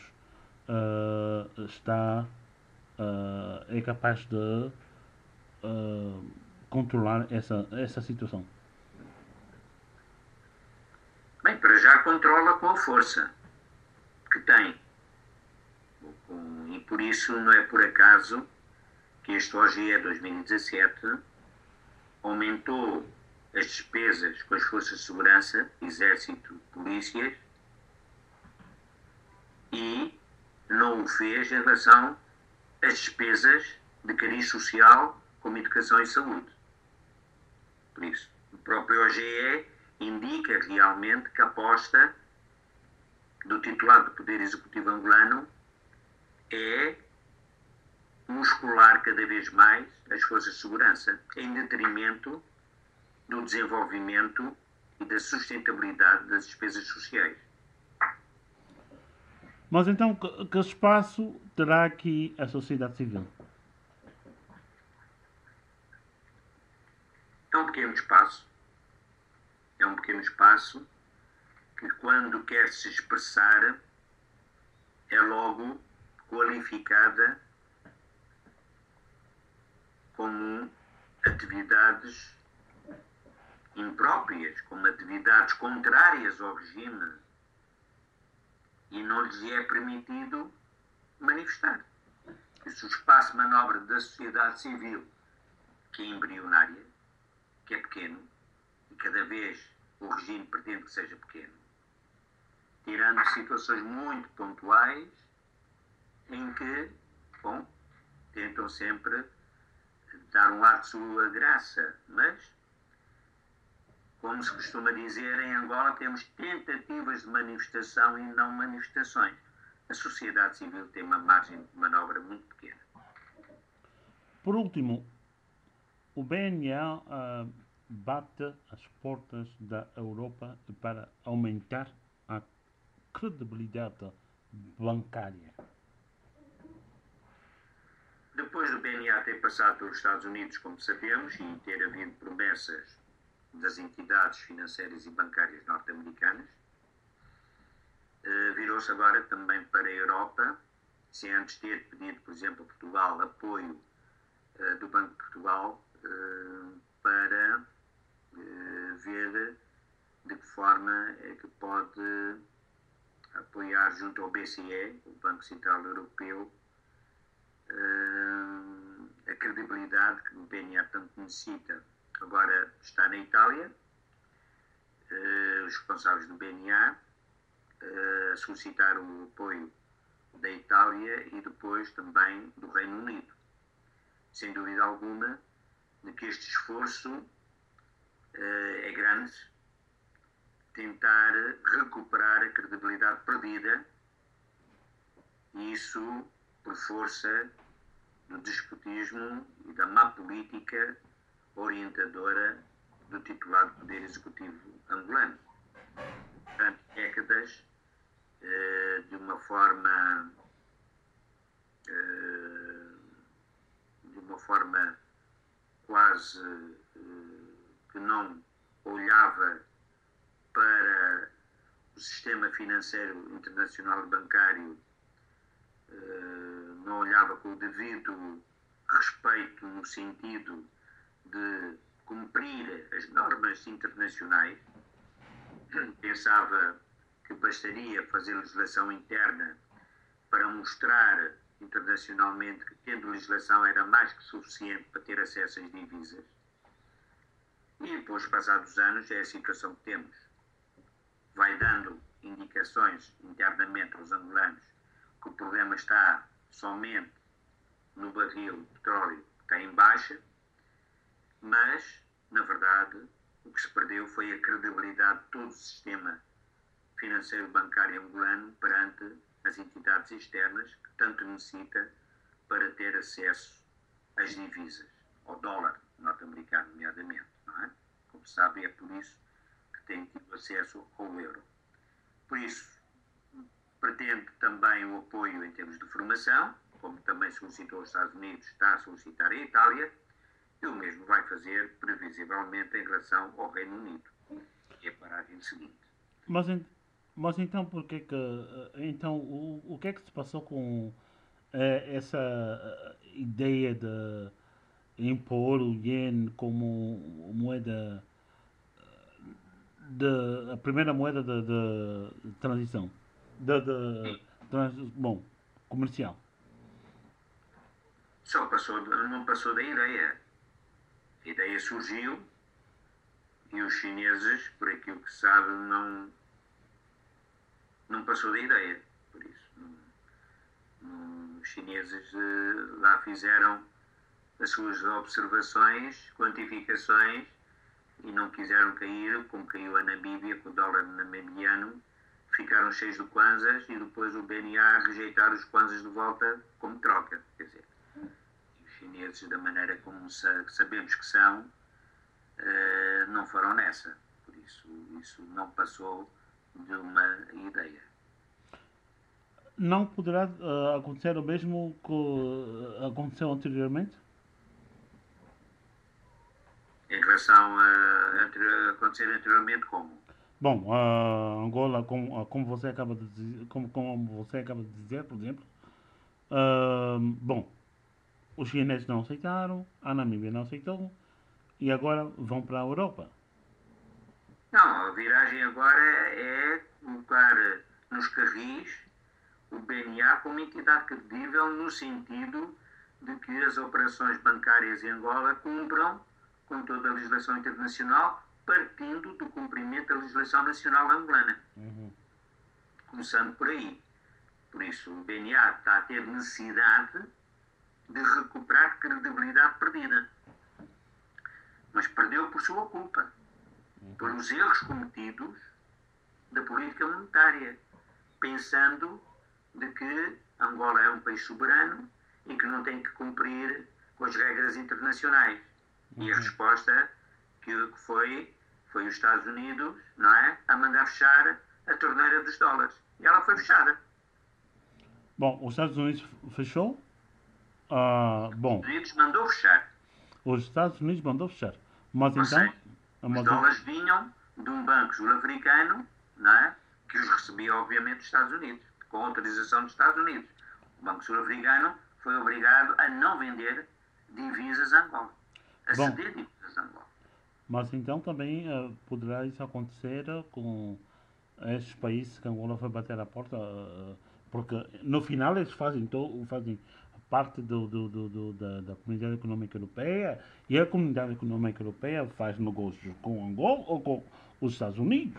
é capaz de controlar essa situação? Bem, para já controla com a força que tem. E por isso não é por acaso que este OGE 2017 aumentou as despesas com as forças de segurança, exército, polícias, e não o fez em relação às despesas de cariz social, como educação e saúde. Por isso, o próprio OGE indica realmente que a aposta do titular do Poder Executivo angolano é muscular cada vez mais as forças de segurança, em detrimento do desenvolvimento e da sustentabilidade das despesas sociais. Mas então, que espaço terá aqui a sociedade civil? É um pequeno espaço. É um pequeno espaço que, quando quer se expressar, é logo qualificada como atividades impróprias, como atividades contrárias ao regime, e não lhes é permitido manifestar. Esse espaço de manobra da sociedade civil, que é embrionária, que é pequeno, e cada vez o regime pretende que seja pequeno, tirando situações muito pontuais em que, bom, tentam sempre dar um ar de sua graça, mas, como se costuma dizer, em Angola temos tentativas de manifestação e não manifestações. A sociedade civil tem uma margem de manobra muito pequena. Por último, o BNA bate as portas da Europa para aumentar a credibilidade bancária. Depois do BNA ter passado pelos Estados Unidos, como sabemos, e ter havido promessas das entidades financeiras e bancárias norte-americanas, virou virou-se agora também para a Europa, sem antes ter pedido, por exemplo, a Portugal apoio do Banco de Portugal para ver de que forma é que pode apoiar junto ao BCE, o Banco Central Europeu, a credibilidade que o BNA tanto necessita. Agora está na Itália, os responsáveis do BNA a solicitar o apoio da Itália e depois também do Reino Unido. Sem dúvida alguma de que este esforço é grande, tentar recuperar a credibilidade perdida, e isso por força do despotismo e da má política orientadora do titular do Poder Executivo angolano. Durante décadas, de uma forma quase que não olhava para o sistema financeiro internacional e bancário, não olhava com o devido respeito no sentido de cumprir as normas internacionais, pensava que bastaria fazer legislação interna para mostrar internacionalmente que tendo legislação era mais que suficiente para ter acesso às divisas. E depois, passados os anos, é a situação que temos. Vai dando indicações internamente aos angolanos que o problema está somente no barril de petróleo que está em baixa, mas, na verdade, o que se perdeu foi a credibilidade de todo o sistema financeiro bancário angolano perante as entidades externas que tanto necessita para ter acesso às divisas, ao dólar norte-americano, nomeadamente, não é? Como sabe, é por isso que tem tido acesso ao euro. Por isso, pretende também o apoio em termos de formação, como também solicitou aos Estados Unidos, está a solicitar a Itália, e o mesmo vai fazer, previsivelmente, em relação ao Reino Unido. É a paragem seguinte. Mas então, por que então, o que é que se passou com essa ideia de impor o iene como moeda, a primeira moeda de transição, bom, comercial? Não passou da ideia. A ideia surgiu e os chineses, por aquilo que sabe, não passou da ideia. Por isso, os chineses lá fizeram as suas observações, quantificações, e não quiseram cair, como caiu a Namíbia, com o dólar namibiano, ficaram cheios de kwanzas e depois o BNA rejeitar os kwanzas de volta como troca. Quer dizer, os chineses, da maneira como sabemos que são, não foram nessa. Por isso não passou de uma ideia. Não poderá acontecer o mesmo que aconteceu anteriormente? Em relação a acontecer anteriormente, como? Bom, a Angola, como você acaba de dizer, por exemplo, bom, os chineses não aceitaram, a Namíbia não aceitou e agora vão para a Europa. Não, a viragem agora é colocar nos carris o BNA como entidade credível no sentido de que as operações bancárias em Angola cumpram com toda a legislação internacional, partindo do cumprimento da legislação nacional angolana. Começando por aí. Por isso, o BNA está a ter necessidade de recuperar credibilidade perdida. Mas perdeu por sua culpa. Por os erros cometidos da política monetária. Pensando de que Angola é um país soberano e que não tem que cumprir com as regras internacionais. E a resposta que foi os Estados Unidos, não é? A mandar fechar a torneira dos dólares. E ela foi fechada. Bom, os Estados Unidos fechou? Bom, Os Estados Unidos mandou fechar. Os Estados Unidos mandou fechar. Mas Ou então... seja, os dólares vinham de um banco sul-africano, não é? que os recebia, obviamente, dos Estados Unidos, com autorização dos Estados Unidos. O Banco Sul-Africano foi obrigado a não vender divisas a Angola, a Bom, ceder divisas a Angola. mas então também poderá isso acontecer com esses países que Angola vai bater a porta, porque no final eles fazem parte da Comunidade Econômica Europeia e a Comunidade Econômica Europeia faz negócios com Angola ou com os Estados Unidos.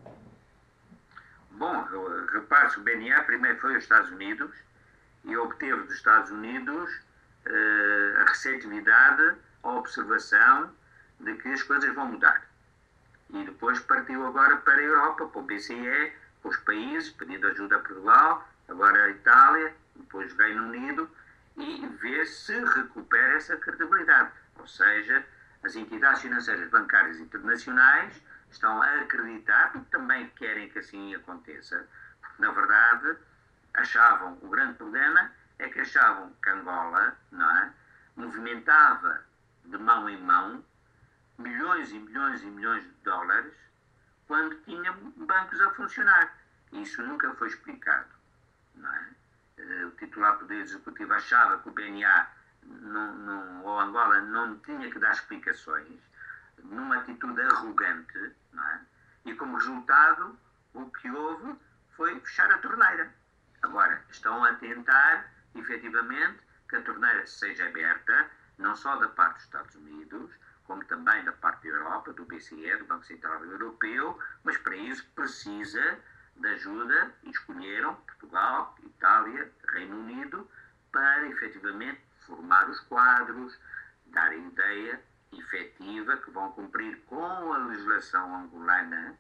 Bom, repare-se, o BNA primeiro foi aos Estados Unidos e obteve dos Estados Unidos a receptividade, a observação de que as coisas vão mudar. E depois partiu agora para a Europa, para o BCE, para os países, pedindo ajuda a Portugal, agora a Itália, depois o Reino Unido, e ver se recupera essa credibilidade. Ou seja, as entidades financeiras bancárias internacionais estão a acreditar, porque também querem que assim aconteça, porque na verdade achavam, o grande problema é que achavam que Angola, não é, movimentava de mão em mão milhões e milhões e milhões de dólares quando tinha bancos a funcionar. Isso nunca foi explicado, não é? O titular do Poder Executivo achava que o BNA ou Angola não tinha que dar explicações, numa atitude arrogante, não é? E como resultado, o que houve foi fechar a torneira. Agora, estão a tentar, efetivamente, que a torneira seja aberta, não só da parte dos Estados Unidos, como também da parte da Europa, do BCE, do Banco Central Europeu, mas para isso precisa de ajuda e escolheram Portugal, Itália, Reino Unido, para efetivamente formar os quadros, dar a ideia efetiva que vão cumprir com a legislação angolana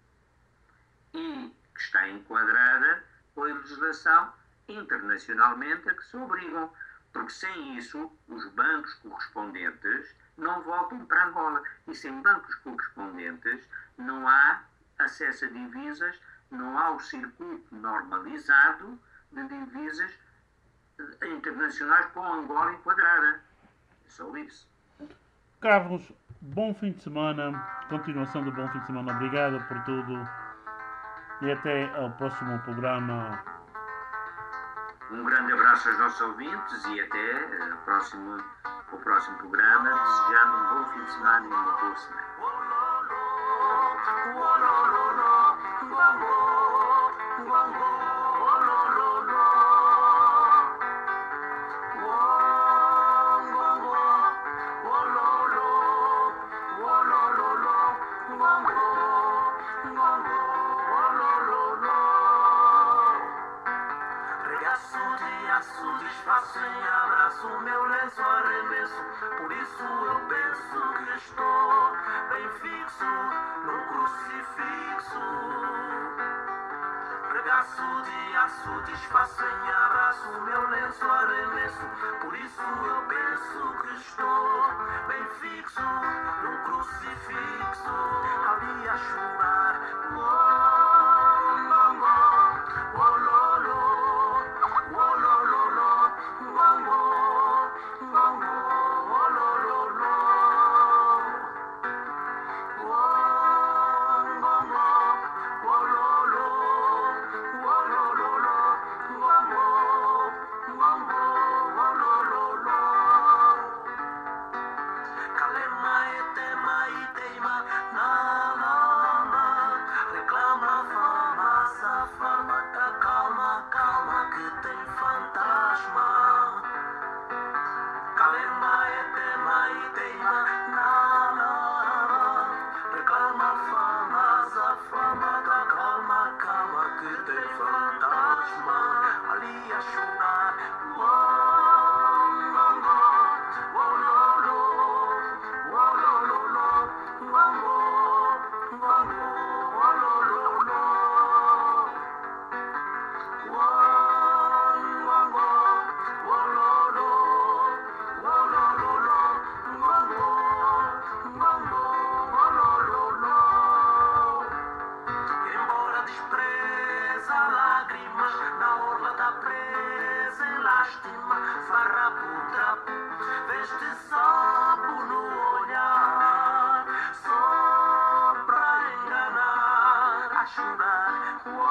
e que está enquadrada com a legislação internacionalmente a que se obrigam, porque sem isso os bancos correspondentes não voltam para Angola e sem bancos correspondentes não há acesso a divisas, não há o circuito normalizado de divisas internacionais com Angola enquadrada. É só isso. Carlos, bom fim de semana, continuação do bom fim de semana, obrigado por tudo e até ao próximo programa. Um grande abraço aos nossos ouvintes e até o próximo programa, desejando um bom fim de semana e uma boa semana. Desfaço em abraço, meu lenço arremesso. Por isso eu penso que estou bem fixo num crucifixo. Regaço de aço, desfaço em abraço, meu lenço arremesso. Por isso eu penso que estou bem fixo num crucifixo. Ali a chorar. Chorar.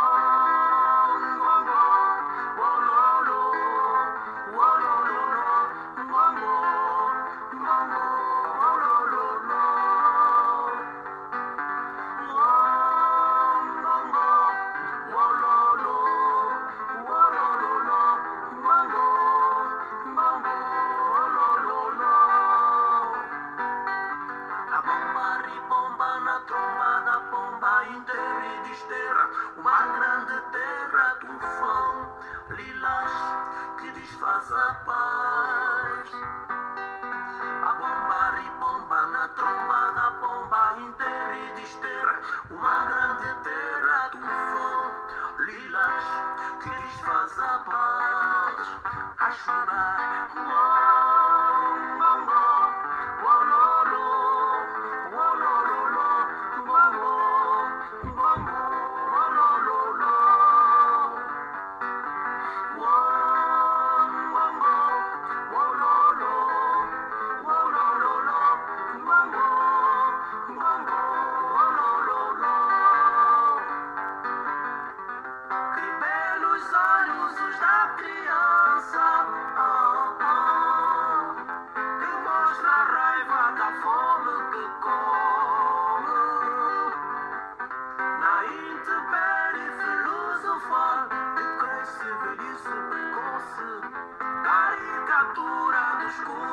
faz a paz. A bomba ribomba na tromba da bomba inteira e desterra uma grande terra tufão, lilas que desfaz a paz. A chorar, caricatura do escuro.